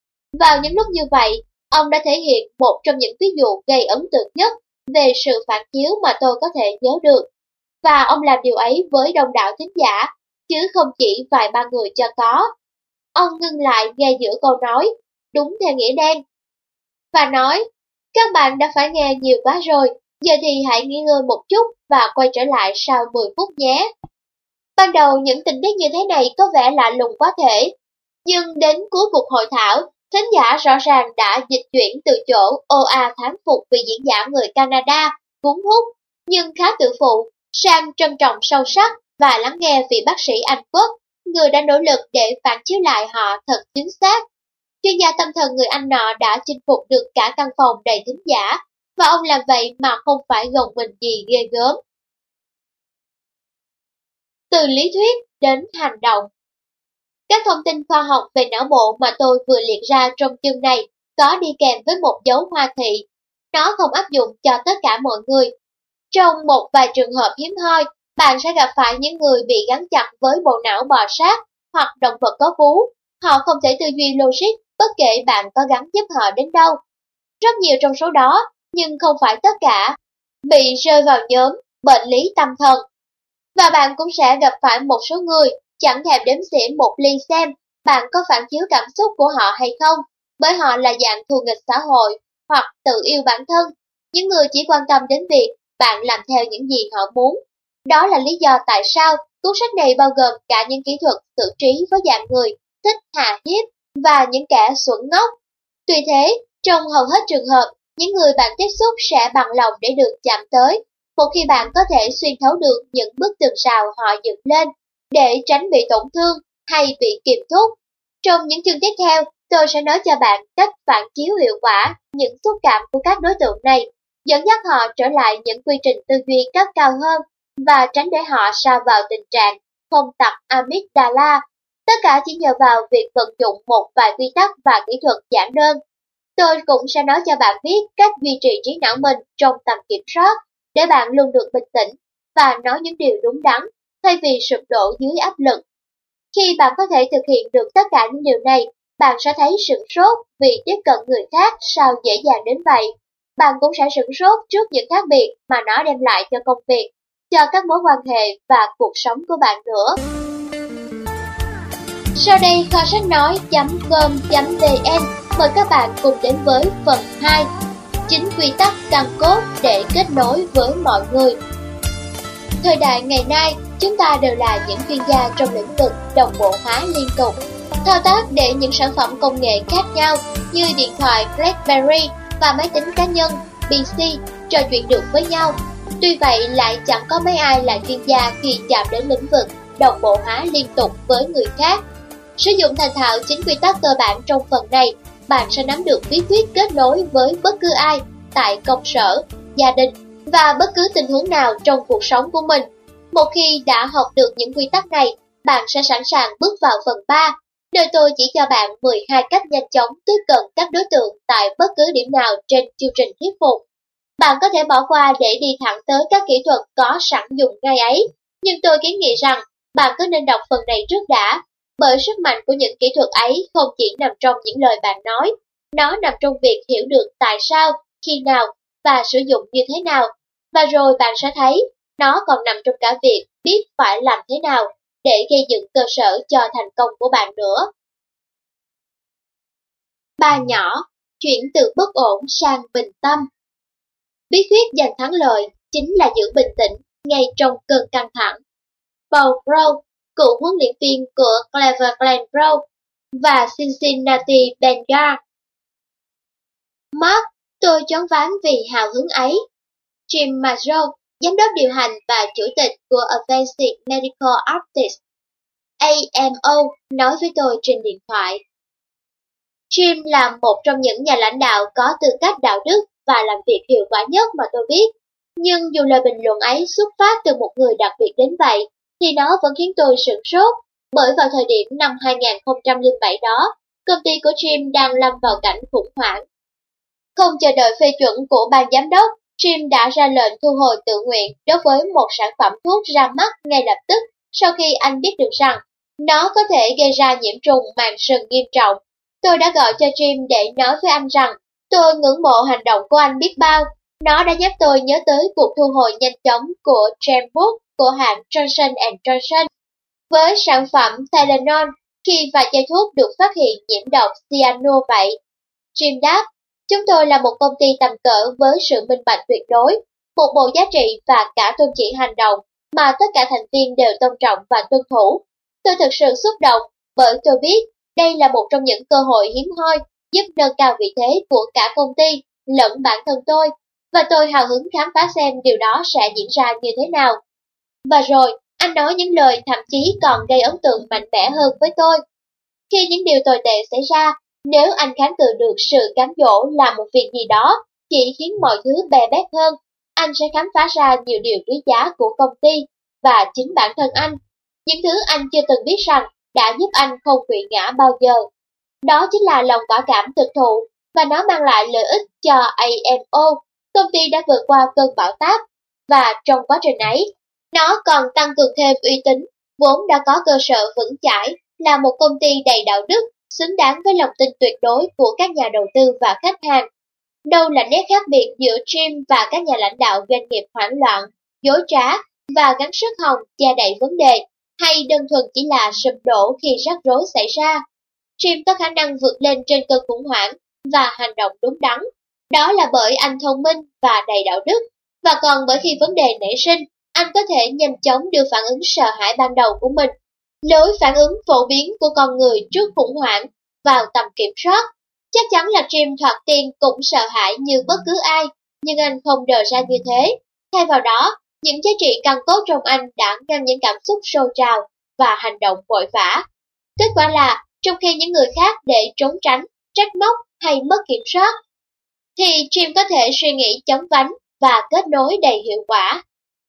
Vào những lúc như vậy, ông đã thể hiện một trong những ví dụ gây ấn tượng nhất về sự phản chiếu mà tôi có thể nhớ được. Và ông làm điều ấy với đông đảo thính giả, chứ không chỉ vài ba người cho có. Ông ngưng lại ngay giữa câu nói, đúng theo nghĩa đen, và nói, các bạn đã phải nghe nhiều quá rồi, giờ thì hãy nghỉ ngơi một chút và quay trở lại sau 10 phút nhé. Ban đầu những tình tiết như thế này có vẻ lạ lùng quá thể, nhưng đến cuối cuộc hội thảo, thính giả rõ ràng đã dịch chuyển từ chỗ oa thán phục vì diễn giả người Canada, cuốn hút, nhưng khá tự phụ, sang trân trọng sâu sắc và lắng nghe vị bác sĩ Anh Quốc, người đã nỗ lực để phản chiếu lại họ thật chính xác. Chuyên gia tâm thần người Anh nọ đã chinh phục được cả căn phòng đầy thính giả, và ông làm vậy mà không phải gồng mình gì ghê gớm. Từ lý thuyết đến hành động. Các thông tin khoa học về não bộ mà tôi vừa liệt ra trong chương này có đi kèm với một dấu hoa thị. Nó không áp dụng cho tất cả mọi người. Trong một vài trường hợp hiếm hoi, bạn sẽ gặp phải những người bị gắn chặt với bộ não bò sát hoặc động vật có vú. Họ không thể tư duy logic bất kể bạn có gắn giúp họ đến đâu. Rất nhiều trong số đó, nhưng không phải tất cả, bị rơi vào nhóm bệnh lý tâm thần. Và bạn cũng sẽ gặp phải một số người chẳng thèm đếm xỉa một ly xem bạn có phản chiếu cảm xúc của họ hay không, bởi họ là dạng thù nghịch xã hội hoặc tự yêu bản thân. Những người chỉ quan tâm đến việc bạn làm theo những gì họ muốn. Đó là lý do tại sao cuốn sách này bao gồm cả những kỹ thuật xử trí với dạng người thích hà hiếp và những kẻ xuẩn ngốc. Tuy thế, trong hầu hết trường hợp, những người bạn tiếp xúc sẽ bằng lòng để được chạm tới, một khi bạn có thể xuyên thấu được những bức tường rào họ dựng lên, để tránh bị tổn thương hay bị kiềm thúc. Trong những chương tiếp theo, tôi sẽ nói cho bạn cách phản chiếu hiệu quả những xúc cảm của các đối tượng này, dẫn dắt họ trở lại những quy trình tư duy cấp cao hơn và tránh để họ sa vào tình trạng phong tặc amygdala. Tất cả chỉ nhờ vào việc vận dụng một vài quy tắc và kỹ thuật giản đơn. Tôi cũng sẽ nói cho bạn biết cách duy trì trí não mình trong tầm kiểm soát để bạn luôn được bình tĩnh và nói những điều đúng đắn thay vì sụp đổ dưới áp lực. Khi bạn có thể thực hiện được tất cả những điều này, bạn sẽ thấy sửng sốt vì tiếp cận người khác sao dễ dàng đến vậy. Bạn cũng sẽ sửng sốt trước những khác biệt mà nó đem lại cho công việc, cho các mối quan hệ và cuộc sống của bạn nữa. Sau đây kho sách nói.com.vn mời các bạn cùng đến với phần 2, 9 quy tắc căn cốt để kết nối với mọi người. Thời đại ngày nay, chúng ta đều là những chuyên gia trong lĩnh vực đồng bộ hóa liên tục, thao tác để những sản phẩm công nghệ khác nhau như điện thoại BlackBerry và máy tính cá nhân PC trò chuyện được với nhau. Tuy vậy lại chẳng có mấy ai là chuyên gia khi chạm đến lĩnh vực đồng bộ hóa liên tục với người khác. Sử dụng thành thạo 9 quy tắc cơ bản trong phần này, bạn sẽ nắm được bí quyết kết nối với bất cứ ai tại công sở, gia đình và bất cứ tình huống nào trong cuộc sống của mình. Một khi đã học được những quy tắc này, bạn sẽ sẵn sàng bước vào phần 3, nơi tôi chỉ cho bạn 12 cách nhanh chóng tiếp cận các đối tượng tại bất cứ điểm nào trên chương trình thuyết phục. Bạn có thể bỏ qua để đi thẳng tới các kỹ thuật có sẵn dùng ngay ấy, nhưng tôi kiến nghị rằng bạn cứ nên đọc phần này trước đã, bởi sức mạnh của những kỹ thuật ấy không chỉ nằm trong những lời bạn nói, nó nằm trong việc hiểu được tại sao, khi nào và sử dụng như thế nào, và rồi bạn sẽ thấy nó còn nằm trong cả việc biết phải làm thế nào để gây dựng cơ sở cho thành công của bạn nữa. 3 nhỏ, chuyển từ bất ổn sang bình tâm. Bí quyết giành thắng lợi chính là giữ bình tĩnh ngay trong cơn căng thẳng. Paul Brown, cựu huấn luyện viên của Cleveland Browns và Cincinnati Bengals. Mark, tôi choáng váng vì hào hứng ấy. Jim Mazur, giám đốc điều hành và chủ tịch của Advanced Medical Artists, AMO, nói với tôi trên điện thoại. Jim là một trong những nhà lãnh đạo có tư cách đạo đức và làm việc hiệu quả nhất mà tôi biết. Nhưng dù lời bình luận ấy xuất phát từ một người đặc biệt đến vậy, thì nó vẫn khiến tôi sửng sốt, bởi vào thời điểm năm 2007 đó, công ty của Jim đang lâm vào cảnh khủng hoảng. Không chờ đợi phê chuẩn của ban giám đốc, Jim đã ra lệnh thu hồi tự nguyện đối với một sản phẩm thuốc ra mắt ngay lập tức sau khi anh biết được rằng nó có thể gây ra nhiễm trùng màng sừng nghiêm trọng. Tôi đã gọi cho Jim để nói với anh rằng tôi ngưỡng mộ hành động của anh biết bao. Nó đã giúp tôi nhớ tới cuộc thu hồi nhanh chóng của Jambook của hãng Johnson & Johnson với sản phẩm Tylenol khi vài chai thuốc được phát hiện nhiễm độc cyanua vậy. Jim đáp, chúng tôi là một công ty tầm cỡ với sự minh bạch tuyệt đối, một bộ giá trị và cả tôn chỉ hành động mà tất cả thành viên đều tôn trọng và tuân thủ. Tôi thực sự xúc động bởi tôi biết đây là một trong những cơ hội hiếm hoi giúp nâng cao vị thế của cả công ty lẫn bản thân tôi, và tôi hào hứng khám phá xem điều đó sẽ diễn ra như thế nào. Và rồi, anh nói những lời thậm chí còn gây ấn tượng mạnh mẽ hơn với tôi. Khi những điều tồi tệ xảy ra, nếu anh kháng cự được sự cám dỗ làm một việc gì đó chỉ khiến mọi thứ bè bét hơn, anh sẽ khám phá ra nhiều điều quý giá của công ty và chính bản thân anh. Những thứ anh chưa từng biết rằng đã giúp anh không quỵ ngã bao giờ. Đó chính là lòng quả cảm thực thụ, và nó mang lại lợi ích cho AMO. Công ty đã vượt qua cơn bão táp, và trong quá trình ấy, nó còn tăng cường thêm uy tín, vốn đã có cơ sở vững chãi, là một công ty đầy đạo đức, xứng đáng với lòng tin tuyệt đối của các nhà đầu tư và khách hàng. Đâu là nét khác biệt giữa Jim và các nhà lãnh đạo doanh nghiệp hoảng loạn, dối trá và gắng sức hòng che đậy vấn đề, hay đơn thuần chỉ là sụp đổ khi rắc rối xảy ra. Jim có khả năng vượt lên trên cơn khủng hoảng và hành động đúng đắn. Đó là bởi anh thông minh và đầy đạo đức, và còn bởi khi vấn đề nảy sinh, anh có thể nhanh chóng đưa phản ứng sợ hãi ban đầu của mình, lối phản ứng phổ biến của con người trước khủng hoảng, vào tầm kiểm soát. Chắc chắn là Jim thoạt tiên cũng sợ hãi như bất cứ ai, nhưng anh không đờ ra như thế. Thay vào đó, những giá trị căn cốt trong anh đã ngăn những cảm xúc sôi trào và hành động vội vã. Kết quả là, trong khi những người khác để trốn tránh, trách móc hay mất kiểm soát, thì Jim có thể suy nghĩ chóng vánh và kết nối đầy hiệu quả.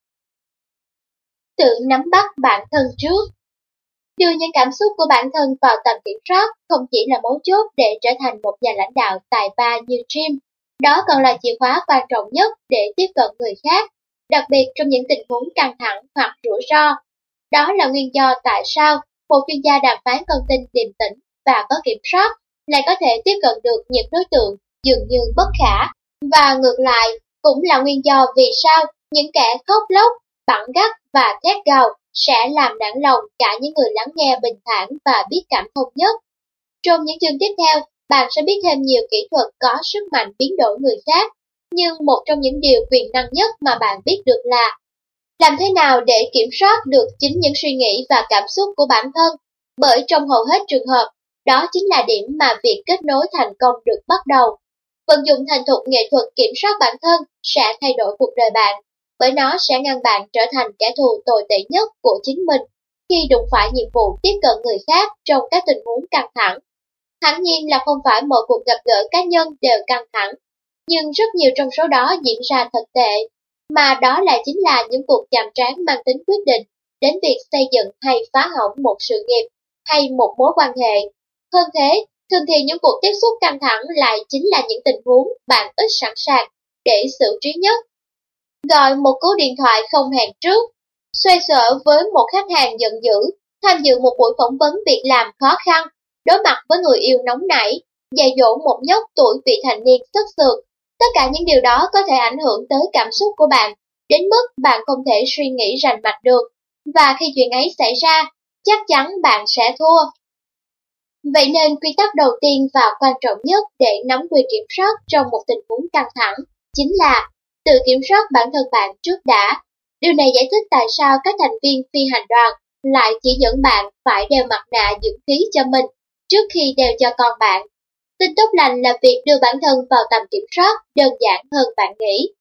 Tự nắm bắt bản thân trước. Đưa những cảm xúc của bản thân vào tầm kiểm soát không chỉ là mấu chốt để trở thành một nhà lãnh đạo tài ba như Jim, đó còn là chìa khóa quan trọng nhất để tiếp cận người khác, đặc biệt trong những tình huống căng thẳng hoặc rủi ro. Đó là nguyên do tại sao một chuyên gia đàm phán con tin điềm tĩnh và có kiểm soát lại có thể tiếp cận được những đối tượng dường như bất khả. Và ngược lại, cũng là nguyên do vì sao những kẻ khóc lóc, bẵng gắt và thét gào sẽ làm nản lòng cả những người lắng nghe bình thản và biết cảm thông nhất. Trong những chương tiếp theo, bạn sẽ biết thêm nhiều kỹ thuật có sức mạnh biến đổi người khác, nhưng một trong những điều quyền năng nhất mà bạn biết được là làm thế nào để kiểm soát được chính những suy nghĩ và cảm xúc của bản thân, bởi trong hầu hết trường hợp, đó chính là điểm mà việc kết nối thành công được bắt đầu. Vận dụng thành thục nghệ thuật kiểm soát bản thân sẽ thay đổi cuộc đời bạn, bởi nó sẽ ngăn bạn trở thành kẻ thù tồi tệ nhất của chính mình khi đụng phải nhiệm vụ tiếp cận người khác trong các tình huống căng thẳng. Hẳn nhiên là không phải mọi cuộc gặp gỡ cá nhân đều căng thẳng, nhưng rất nhiều trong số đó diễn ra thật tệ, mà đó lại chính là những cuộc chạm trán mang tính quyết định đến việc xây dựng hay phá hỏng một sự nghiệp hay một mối quan hệ. Hơn thế, thường thì những cuộc tiếp xúc căng thẳng lại chính là những tình huống bạn ít sẵn sàng để xử trí nhất. Gọi một cú điện thoại không hẹn trước, xoay sở với một khách hàng giận dữ, tham dự một buổi phỏng vấn việc làm khó khăn, đối mặt với người yêu nóng nảy, dạy dỗ một nhóc tuổi vị thành niên sức sượt. Tất cả những điều đó có thể ảnh hưởng tới cảm xúc của bạn, đến mức bạn không thể suy nghĩ rành mạch được, và khi chuyện ấy xảy ra, chắc chắn bạn sẽ thua. Vậy nên quy tắc đầu tiên và quan trọng nhất để nắm quyền kiểm soát trong một tình huống căng thẳng chính là tự kiểm soát bản thân bạn trước đã. Điều này giải thích tại sao các thành viên phi hành đoàn lại chỉ dẫn bạn phải đeo mặt nạ dưỡng khí cho mình trước khi đeo cho con bạn. Tin tốt lành là việc đưa bản thân vào tầm kiểm soát đơn giản hơn bạn nghĩ.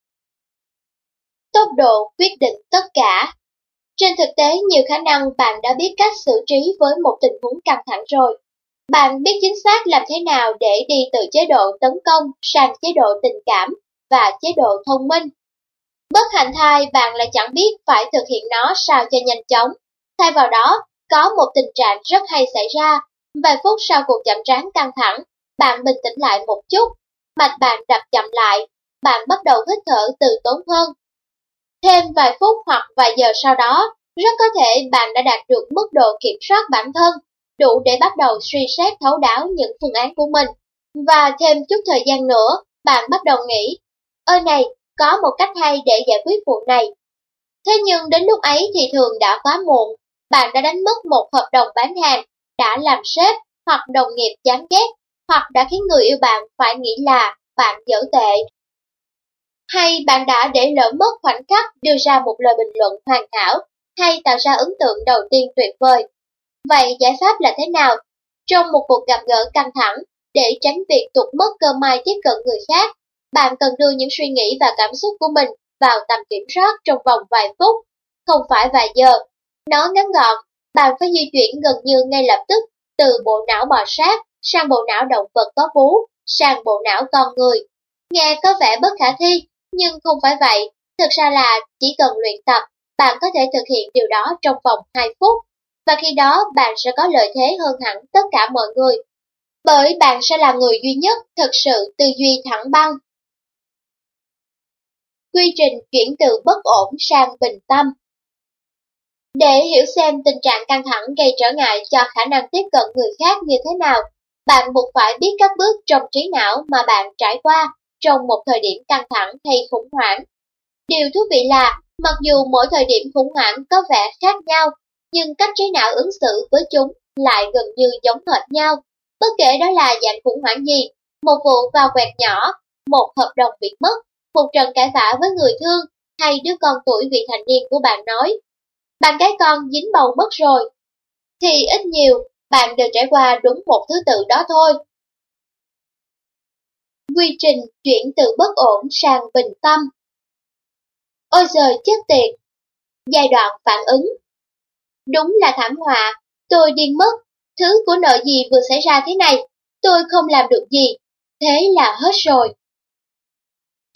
Tốc độ quyết định tất cả. Trên thực tế, nhiều khả năng bạn đã biết cách xử trí với một tình huống căng thẳng rồi. Bạn biết chính xác làm thế nào để đi từ chế độ tấn công sang chế độ tình cảm và chế độ thông minh. Bất hạnh thay, bạn lại chẳng biết phải thực hiện nó sao cho nhanh chóng. Thay vào đó, có một tình trạng rất hay xảy ra. Vài phút sau cuộc chạm trán căng thẳng, bạn bình tĩnh lại một chút, mạch bạn đập chậm lại, bạn bắt đầu hít thở từ tốn hơn. Thêm vài phút hoặc vài giờ sau đó, rất có thể bạn đã đạt được mức độ kiểm soát bản thân, đủ để bắt đầu suy xét thấu đáo những phương án của mình. Và thêm chút thời gian nữa, bạn bắt đầu nghĩ, ơi này, có một cách hay để giải quyết vụ này. Thế nhưng đến lúc ấy thì thường đã quá muộn, bạn đã đánh mất một hợp đồng bán hàng, đã làm sếp hoặc đồng nghiệp chán ghét, hoặc đã khiến người yêu bạn phải nghĩ là bạn dở tệ. Hay bạn đã để lỡ mất khoảnh khắc đưa ra một lời bình luận hoàn hảo, hay tạo ra ấn tượng đầu tiên tuyệt vời. Vậy giải pháp là thế nào? Trong một cuộc gặp gỡ căng thẳng, để tránh việc tụt mất cơ may tiếp cận người khác, bạn cần đưa những suy nghĩ và cảm xúc của mình vào tầm kiểm soát trong vòng vài phút, không phải vài giờ. Nó ngắn gọn, bạn phải di chuyển gần như ngay lập tức từ bộ não bò sát sang bộ não động vật có vú, sang bộ não con người. Nghe có vẻ bất khả thi, nhưng không phải vậy. Thực ra là chỉ cần luyện tập, bạn có thể thực hiện điều đó trong vòng 2 phút. Và khi đó bạn sẽ có lợi thế hơn hẳn tất cả mọi người. Bởi bạn sẽ là người duy nhất thực sự tư duy thẳng băng. Quy trình chuyển từ bất ổn sang bình tâm. Để hiểu xem tình trạng căng thẳng gây trở ngại cho khả năng tiếp cận người khác như thế nào, bạn buộc phải biết các bước trong trí não mà bạn trải qua trong một thời điểm căng thẳng hay khủng hoảng. Điều thú vị là, mặc dù mỗi thời điểm khủng hoảng có vẻ khác nhau, nhưng cách trí não ứng xử với chúng lại gần như giống hệt nhau. Bất kể đó là dạng khủng hoảng gì, một vụ vào quẹt nhỏ, một hợp đồng bị mất, một trận cãi vã với người thương, hay đứa con tuổi vị thành niên của bạn nói, bạn gái con dính bầu mất rồi, thì ít nhiều, bạn đều trải qua đúng một thứ tự đó thôi. Quy trình chuyển từ bất ổn sang bình tâm. Ôi giời chết tiệt! Giai đoạn phản ứng. Đúng là thảm họa, tôi điên mất, thứ của nợ gì vừa xảy ra thế này, tôi không làm được gì, thế là hết rồi.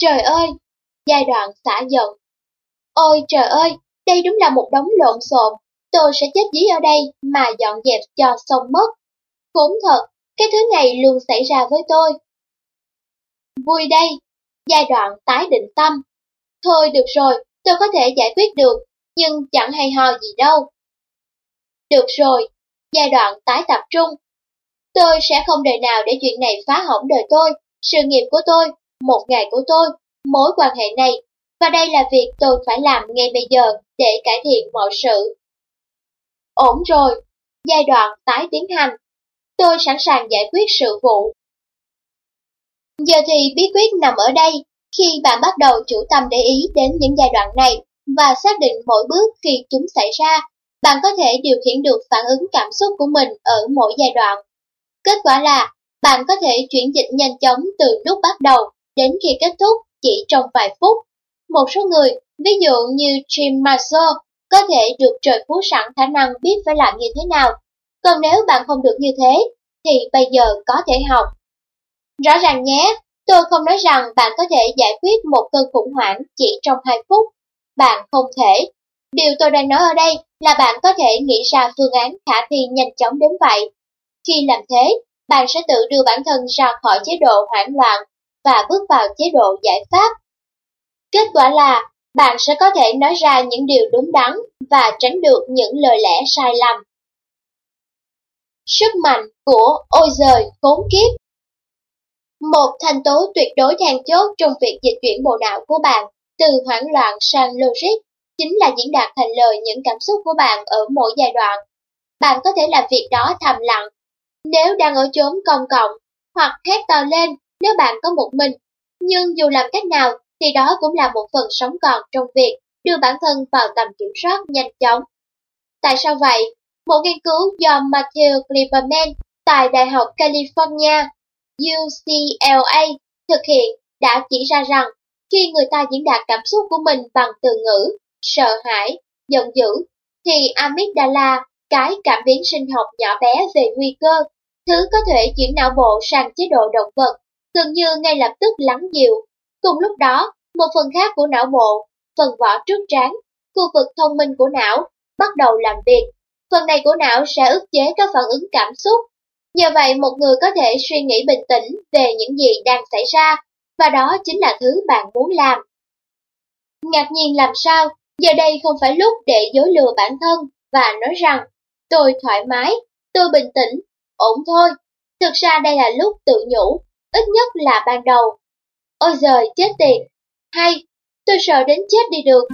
Trời ơi! Giai đoạn xả giận. Ôi trời ơi, đây đúng là một đống lộn xộn, tôi sẽ chết dí ở đây mà dọn dẹp cho xong mất. Khốn thật, cái thứ này luôn xảy ra với tôi. Vui đây, giai đoạn tái định tâm. Thôi được rồi, tôi có thể giải quyết được, nhưng chẳng hay ho gì đâu. Được rồi, giai đoạn tái tập trung. Tôi sẽ không đời nào để chuyện này phá hỏng đời tôi, sự nghiệp của tôi, một ngày của tôi, mối quan hệ này. Và đây là việc tôi phải làm ngay bây giờ để cải thiện mọi sự. Ổn rồi, giai đoạn tái tiến hành. Tôi sẵn sàng giải quyết sự vụ. Giờ thì bí quyết nằm ở đây, khi bạn bắt đầu chủ tâm để ý đến những giai đoạn này và xác định mỗi bước khi chúng xảy ra, bạn có thể điều khiển được phản ứng cảm xúc của mình ở mỗi giai đoạn. Kết quả là, bạn có thể chuyển dịch nhanh chóng từ lúc bắt đầu đến khi kết thúc chỉ trong vài phút. Một số người, ví dụ như Jim Marshall, có thể được trời phú sẵn khả năng biết phải làm như thế nào. Còn nếu bạn không được như thế, thì bây giờ có thể học. Rõ ràng nhé, tôi không nói rằng bạn có thể giải quyết một cơn khủng hoảng chỉ trong 2 phút. Bạn không thể. Điều tôi đang nói ở đây là bạn có thể nghĩ ra phương án khả thi nhanh chóng đến vậy. Khi làm thế, bạn sẽ tự đưa bản thân ra khỏi chế độ hoảng loạn và bước vào chế độ giải pháp. Kết quả là, bạn sẽ có thể nói ra những điều đúng đắn và tránh được những lời lẽ sai lầm. Sức mạnh của ôi giời khốn kiếp. Một thành tố tuyệt đối then chốt trong việc dịch chuyển bộ não của bạn từ hoảng loạn sang logic chính là diễn đạt thành lời những cảm xúc của bạn ở mỗi giai đoạn. Bạn có thể làm việc đó thầm lặng, nếu đang ở chốn công cộng, hoặc hét to lên nếu bạn có một mình. Nhưng dù làm cách nào thì đó cũng là một phần sống còn trong việc đưa bản thân vào tầm kiểm soát nhanh chóng. Tại sao vậy? Một nghiên cứu do Matthew Kliberman tại Đại học California, UCLA thực hiện đã chỉ ra rằng khi người ta diễn đạt cảm xúc của mình bằng từ ngữ, sợ hãi, giận dữ, thì amygdala, cái cảm biến sinh học nhỏ bé về nguy cơ, thứ có thể chuyển não bộ sang chế độ động vật, gần như ngay lập tức lắng dịu. Cùng lúc đó, một phần khác của não bộ, phần vỏ trước trán, khu vực thông minh của não, bắt đầu làm việc. Phần này của não sẽ ức chế các phản ứng cảm xúc. Nhờ vậy một người có thể suy nghĩ bình tĩnh về những gì đang xảy ra, và đó chính là thứ bạn muốn làm. Ngạc nhiên làm sao, giờ đây không phải lúc để dối lừa bản thân và nói rằng tôi thoải mái, tôi bình tĩnh, ổn thôi. Thực ra đây là lúc tự nhủ, ít nhất là ban đầu. Ôi giời chết tiệt, hay, tôi sợ đến chết đi được.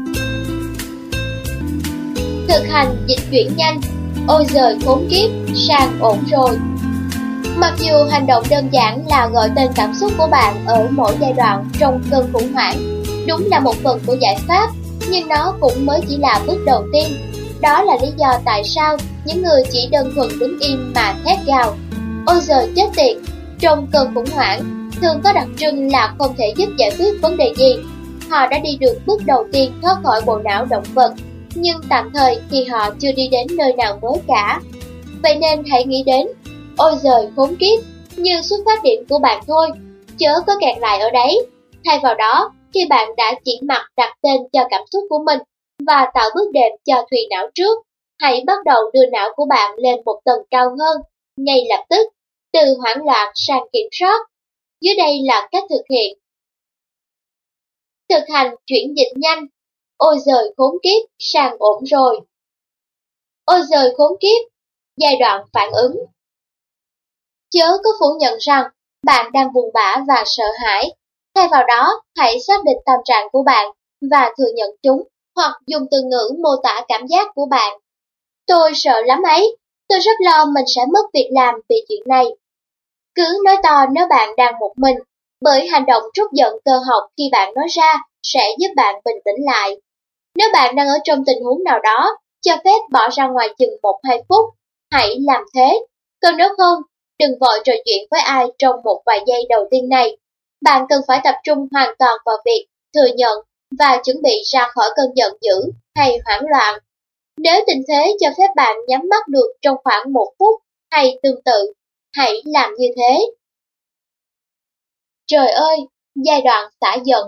Thực hành dịch chuyển nhanh, ôi giời khốn kiếp, sang ổn rồi. Mặc dù hành động đơn giản là gọi tên cảm xúc của bạn ở mỗi giai đoạn trong cơn khủng hoảng, đúng là một phần của giải pháp, nhưng nó cũng mới chỉ là bước đầu tiên. Đó là lý do tại sao những người chỉ đơn thuần đứng im mà thét gào ôi giời chết tiệt trong cơn khủng hoảng thường có đặc trưng là không thể giúp giải quyết vấn đề gì. Họ đã đi được bước đầu tiên thoát khỏi bộ não động vật, nhưng tạm thời thì họ chưa đi đến nơi nào mới cả. Vậy nên hãy nghĩ đến ôi giời khốn kiếp như xuất phát điểm của bạn thôi, chớ có kẹt lại ở đấy. Thay vào đó, khi bạn đã chỉ mặc đặt tên cho cảm xúc của mình và tạo bước đệm cho thùy não trước, hãy bắt đầu đưa não của bạn lên một tầng cao hơn, ngay lập tức, từ hoảng loạn sang kiểm soát. Dưới đây là cách thực hiện. Thực hành chuyển dịch nhanh, ôi giời khốn kiếp sang ổn rồi. Ôi giời khốn kiếp, giai đoạn phản ứng. Chớ có phủ nhận rằng bạn đang buồn bã và sợ hãi. Thay vào đó, hãy xác định tâm trạng của bạn và thừa nhận chúng, hoặc dùng từ ngữ mô tả cảm giác của bạn. Tôi sợ lắm ấy, tôi rất lo mình sẽ mất việc làm vì chuyện này. Cứ nói to nếu bạn đang một mình, bởi hành động trút giận cơ học khi bạn nói ra sẽ giúp bạn bình tĩnh lại. Nếu bạn đang ở trong tình huống nào đó, cho phép bỏ ra ngoài chừng 1-2 phút, hãy làm thế. Còn nếu không, đừng vội trò chuyện với ai trong một vài giây đầu tiên này. Bạn cần phải tập trung hoàn toàn vào việc thừa nhận và chuẩn bị ra khỏi cơn giận dữ hay hoảng loạn. Nếu tình thế cho phép bạn nhắm mắt được trong khoảng 1 phút hay tương tự, hãy làm như thế. Trời ơi, giai đoạn xả giận.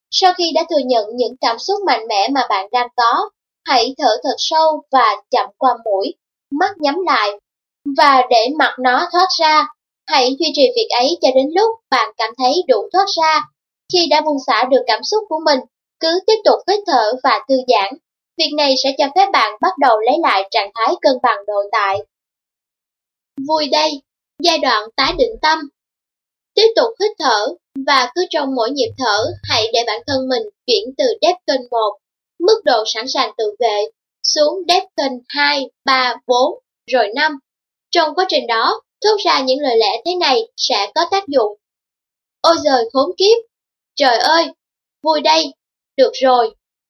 Sau khi đã thừa nhận những cảm xúc mạnh mẽ mà bạn đang có, hãy thở thật sâu và chậm qua mũi, mắt nhắm lại, và để mặc nó thoát ra. Hãy duy trì việc ấy cho đến lúc bạn cảm thấy đủ thoát ra. Khi đã buông xả được cảm xúc của mình, cứ tiếp tục hít thở và thư giãn. Việc này sẽ cho phép bạn bắt đầu lấy lại trạng thái cân bằng nội tại. Vui đây, giai đoạn tái định tâm. Tiếp tục hít thở, và cứ trong mỗi nhịp thở, hãy để bản thân mình chuyển từ Defcon 1, mức độ sẵn sàng tự vệ, xuống Defcon 2, 3, 4, rồi 5. Trong quá trình đó, thốt ra những lời lẽ thế này sẽ có tác dụng. Ôi giời khốn kiếp! Trời ơi! Vui đây! Được rồi!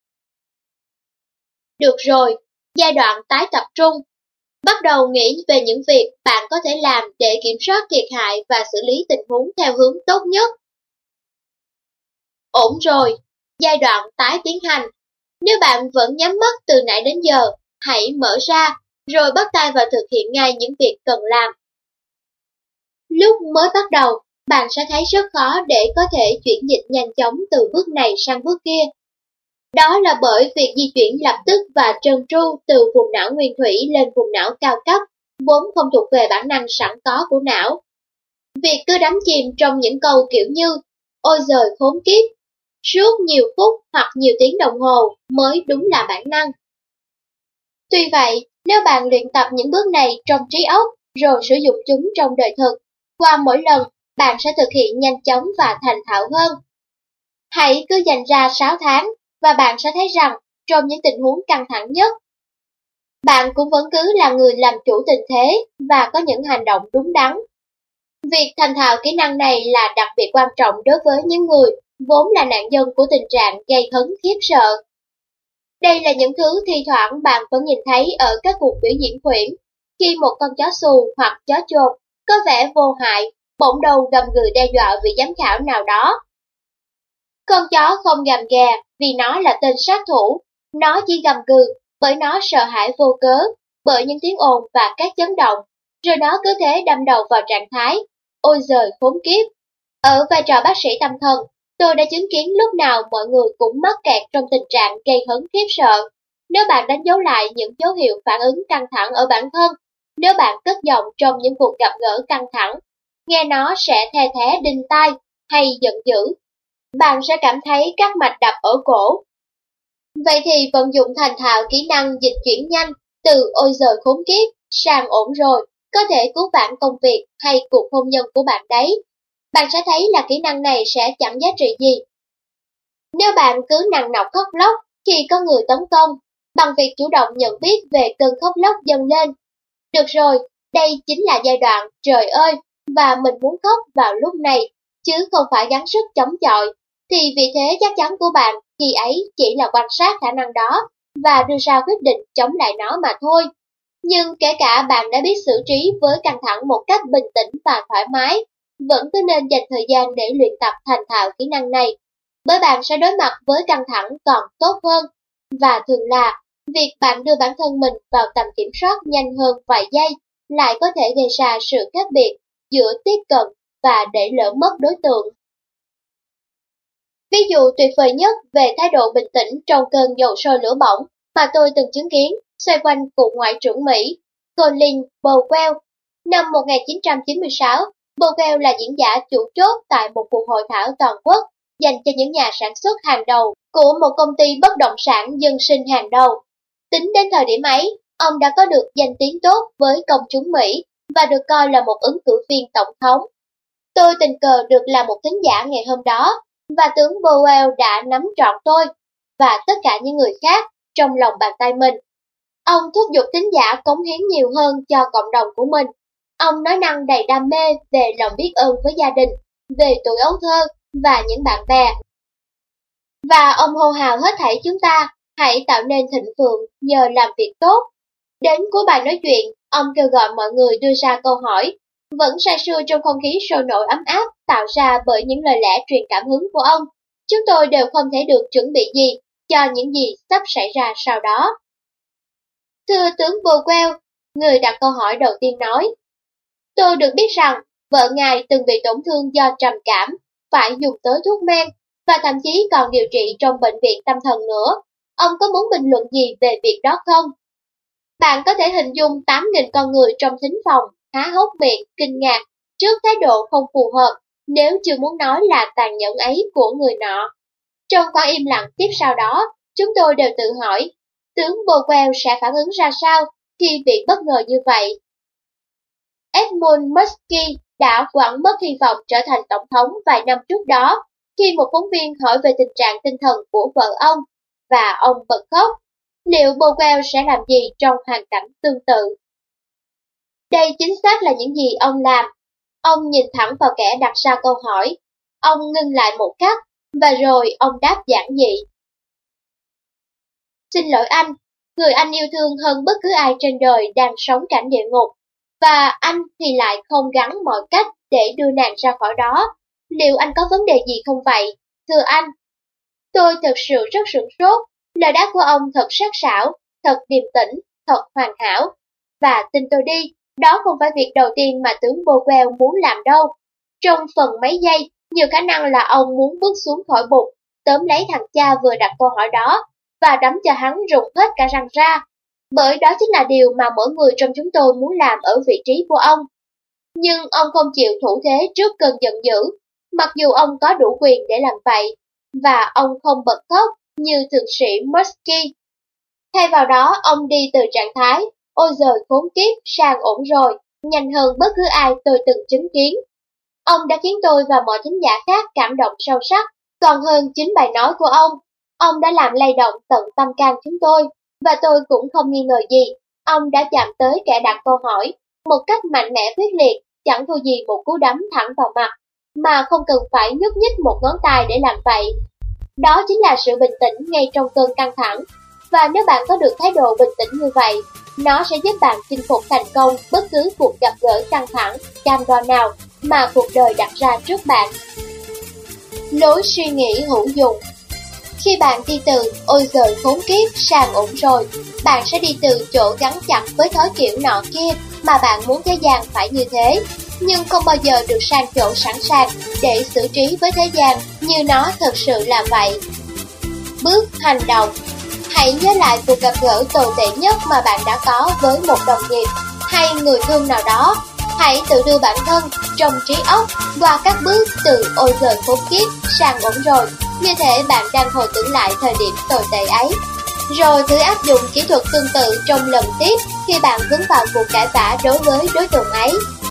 Được rồi! Giai đoạn tái tập trung. Bắt đầu nghĩ về những việc bạn có thể làm để kiểm soát thiệt hại và xử lý tình huống theo hướng tốt nhất. Ổn rồi! Giai đoạn tái tiến hành. Nếu bạn vẫn nhắm mắt từ nãy đến giờ, hãy mở ra, rồi bắt tay vào thực hiện ngay những việc cần làm. Lúc mới bắt đầu, bạn sẽ thấy rất khó để có thể chuyển dịch nhanh chóng từ bước này sang bước kia. Đó là bởi việc di chuyển lập tức và trơn tru từ vùng não nguyên thủy lên vùng não cao cấp, vốn không thuộc về bản năng sẵn có của não. Việc cứ đắm chìm trong những câu kiểu như ôi giời khốn kiếp, suốt nhiều phút hoặc nhiều tiếng đồng hồ mới đúng là bản năng. Tuy vậy, nếu bạn luyện tập những bước này trong trí óc rồi sử dụng chúng trong đời thực, qua mỗi lần bạn sẽ thực hiện nhanh chóng và thành thạo hơn. Hãy cứ dành ra 6 tháng và bạn sẽ thấy rằng trong những tình huống căng thẳng nhất, bạn cũng vẫn cứ là người làm chủ tình thế và có những hành động đúng đắn. Việc thành thạo kỹ năng này là đặc biệt quan trọng đối với những người vốn là nạn nhân của tình trạng gây hấn khiếp sợ. Đây là những thứ thi thoảng bạn vẫn nhìn thấy ở các cuộc biểu diễn khuyển, khi một con chó xù hoặc chó chồn có vẻ vô hại, bỗng đầu gầm gừ đe dọa vị giám khảo nào đó. Con chó không gầm ghè vì nó là tên sát thủ, nó chỉ gầm gừ bởi nó sợ hãi vô cớ, bởi những tiếng ồn và các chấn động, rồi nó cứ thế đâm đầu vào trạng thái ôi giời khốn kiếp. Ở vai trò bác sĩ tâm thần, tôi đã chứng kiến lúc nào mọi người cũng mắc kẹt trong tình trạng gây hấn khiếp sợ. Nếu bạn đánh dấu lại những dấu hiệu phản ứng căng thẳng ở bản thân, nếu bạn cất giọng trong những cuộc gặp gỡ căng thẳng, nghe nó sẽ the thé đinh tai hay giận dữ, bạn sẽ cảm thấy các mạch đập ở cổ. Vậy thì vận dụng thành thạo kỹ năng dịch chuyển nhanh từ ôi giời khốn kiếp sang ổn rồi, có thể cứu vãn công việc hay cuộc hôn nhân của bạn đấy. Bạn sẽ thấy là kỹ năng này sẽ chẳng giá trị gì. Nếu bạn cứ nằng nọc khóc lóc khi có người tấn công, bằng việc chủ động nhận biết về cơn khóc lóc dâng lên. Được rồi, đây chính là giai đoạn trời ơi, và mình muốn khóc vào lúc này, chứ không phải gắng sức chống chọi. Thì vì thế chắc chắn của bạn khi ấy chỉ là quan sát khả năng đó và đưa ra quyết định chống lại nó mà thôi. Nhưng kể cả bạn đã biết xử trí với căng thẳng một cách bình tĩnh và thoải mái, vẫn cứ nên dành thời gian để luyện tập thành thạo kỹ năng này, bởi bạn sẽ đối mặt với căng thẳng còn tốt hơn. Và thường là, việc bạn đưa bản thân mình vào tầm kiểm soát nhanh hơn vài giây lại có thể gây ra sự khác biệt giữa tiếp cận và để lỡ mất đối tượng. Ví dụ tuyệt vời nhất về thái độ bình tĩnh trong cơn dầu sôi lửa bỏng mà tôi từng chứng kiến xoay quanh cựu Ngoại trưởng Mỹ Colin Powell. Năm 1996, Powell là diễn giả chủ chốt tại một cuộc hội thảo toàn quốc dành cho những nhà sản xuất hàng đầu của một công ty bất động sản dân sinh hàng đầu. Tính đến thời điểm ấy, ông đã có được danh tiếng tốt với công chúng Mỹ và được coi là một ứng cử viên tổng thống. Tôi tình cờ được làm một thính giả ngày hôm đó, và tướng Powell đã nắm trọn tôi và tất cả những người khác trong lòng bàn tay mình. Ông thúc giục thính giả cống hiến nhiều hơn cho cộng đồng của mình. Ông nói năng đầy đam mê về lòng biết ơn với gia đình, về tuổi ấu thơ và những bạn bè. Và ông hô hào hết thảy chúng ta, hãy tạo nên thịnh vượng nhờ làm việc tốt. Đến cuối bài nói chuyện, ông kêu gọi mọi người đưa ra câu hỏi, vẫn say sưa trong không khí sôi nổi ấm áp tạo ra bởi những lời lẽ truyền cảm hứng của ông. Chúng tôi đều không thể được chuẩn bị gì cho những gì sắp xảy ra sau đó. Thưa tướng Powell, người đặt câu hỏi đầu tiên nói, tôi được biết rằng vợ ngài từng bị tổn thương do trầm cảm, phải dùng tới thuốc men. và thậm chí còn điều trị trong bệnh viện tâm thần nữa. Ông có muốn bình luận gì về việc đó không? Bạn có thể hình dung 8.000 con người trong thính phòng há hốc miệng kinh ngạc trước thái độ không phù hợp, nếu chưa muốn nói là tàn nhẫn ấy của người nọ. Trong khoảng im lặng tiếp sau đó, chúng tôi đều tự hỏi, tướng Boswell sẽ phản ứng ra sao khi bị bất ngờ như vậy. Edmund Muskie đã quẳng mất hy vọng trở thành tổng thống vài năm trước đó, khi một phóng viên hỏi về tình trạng tinh thần của vợ ông, và ông bật khóc. Liệu Boswell sẽ làm gì trong hoàn cảnh tương tự? Đây chính xác là những gì ông làm. Ông nhìn thẳng vào kẻ đặt ra câu hỏi. Ông ngưng lại một khắc, và rồi ông đáp giản dị. Xin lỗi anh, người anh yêu thương hơn bất cứ ai trên đời đang sống cảnh địa ngục, và anh thì lại không gắng mọi cách để đưa nàng ra khỏi đó. Liệu anh có vấn đề gì không vậy? Thưa anh, tôi thực sự rất sửng sốt. Lời đáp của ông thật sắc sảo, thật điềm tĩnh, thật hoàn hảo. Và tin tôi đi, đó không phải việc đầu tiên mà tướng Boswell muốn làm đâu. Trong phần mấy giây, nhiều khả năng là ông muốn bước xuống khỏi bục, tóm lấy thằng cha vừa đặt câu hỏi đó, và đấm cho hắn rụng hết cả răng ra. Bởi đó chính là điều mà mỗi người trong chúng tôi muốn làm ở vị trí của ông. Nhưng ông không chịu thủ thế trước cơn giận dữ, mặc dù ông có đủ quyền để làm vậy, và ông không bật khóc như thượng sĩ Muskie. Thay vào đó, ông đi từ trạng thái ôi giời khốn kiếp sang ổn rồi, nhanh hơn bất cứ ai tôi từng chứng kiến. Ông đã khiến tôi và mọi thính giả khác cảm động sâu sắc, còn hơn chính bài nói của ông. Ông đã làm lay động tận tâm can chúng tôi, và tôi cũng không nghi ngờ gì. Ông đã chạm tới kẻ đặt câu hỏi, một cách mạnh mẽ quyết liệt, chẳng thua gì một cú đấm thẳng vào mặt, mà không cần phải nhúc nhích một ngón tay để làm vậy. Đó chính là sự bình tĩnh ngay trong cơn căng thẳng, và nếu bạn có được thái độ bình tĩnh như vậy, nó sẽ giúp bạn chinh phục thành công bất cứ cuộc gặp gỡ căng thẳng, cam go nào mà cuộc đời đặt ra trước bạn. Lối suy nghĩ hữu dụng. Khi bạn đi từ ôi giời khốn kiếp sang ổn rồi, bạn sẽ đi từ chỗ gắn chặt với thói kiểu nọ kia mà bạn muốn thế gian phải như thế, nhưng không bao giờ được sang chỗ sẵn sàng để xử trí với thế gian như nó thực sự là vậy. Bước hành động. Hãy nhớ lại cuộc gặp gỡ tồi tệ nhất mà bạn đã có với một đồng nghiệp hay người thương nào đó. Hãy tự đưa bản thân trong trí óc qua các bước từ ôi giời khốn kiếp sang ổn rồi, như thể bạn đang hồi tưởng lại thời điểm tồi tệ ấy. Rồi thử áp dụng kỹ thuật tương tự trong lần tiếp khi bạn vướng vào cuộc cãi vã đối với đối tượng ấy.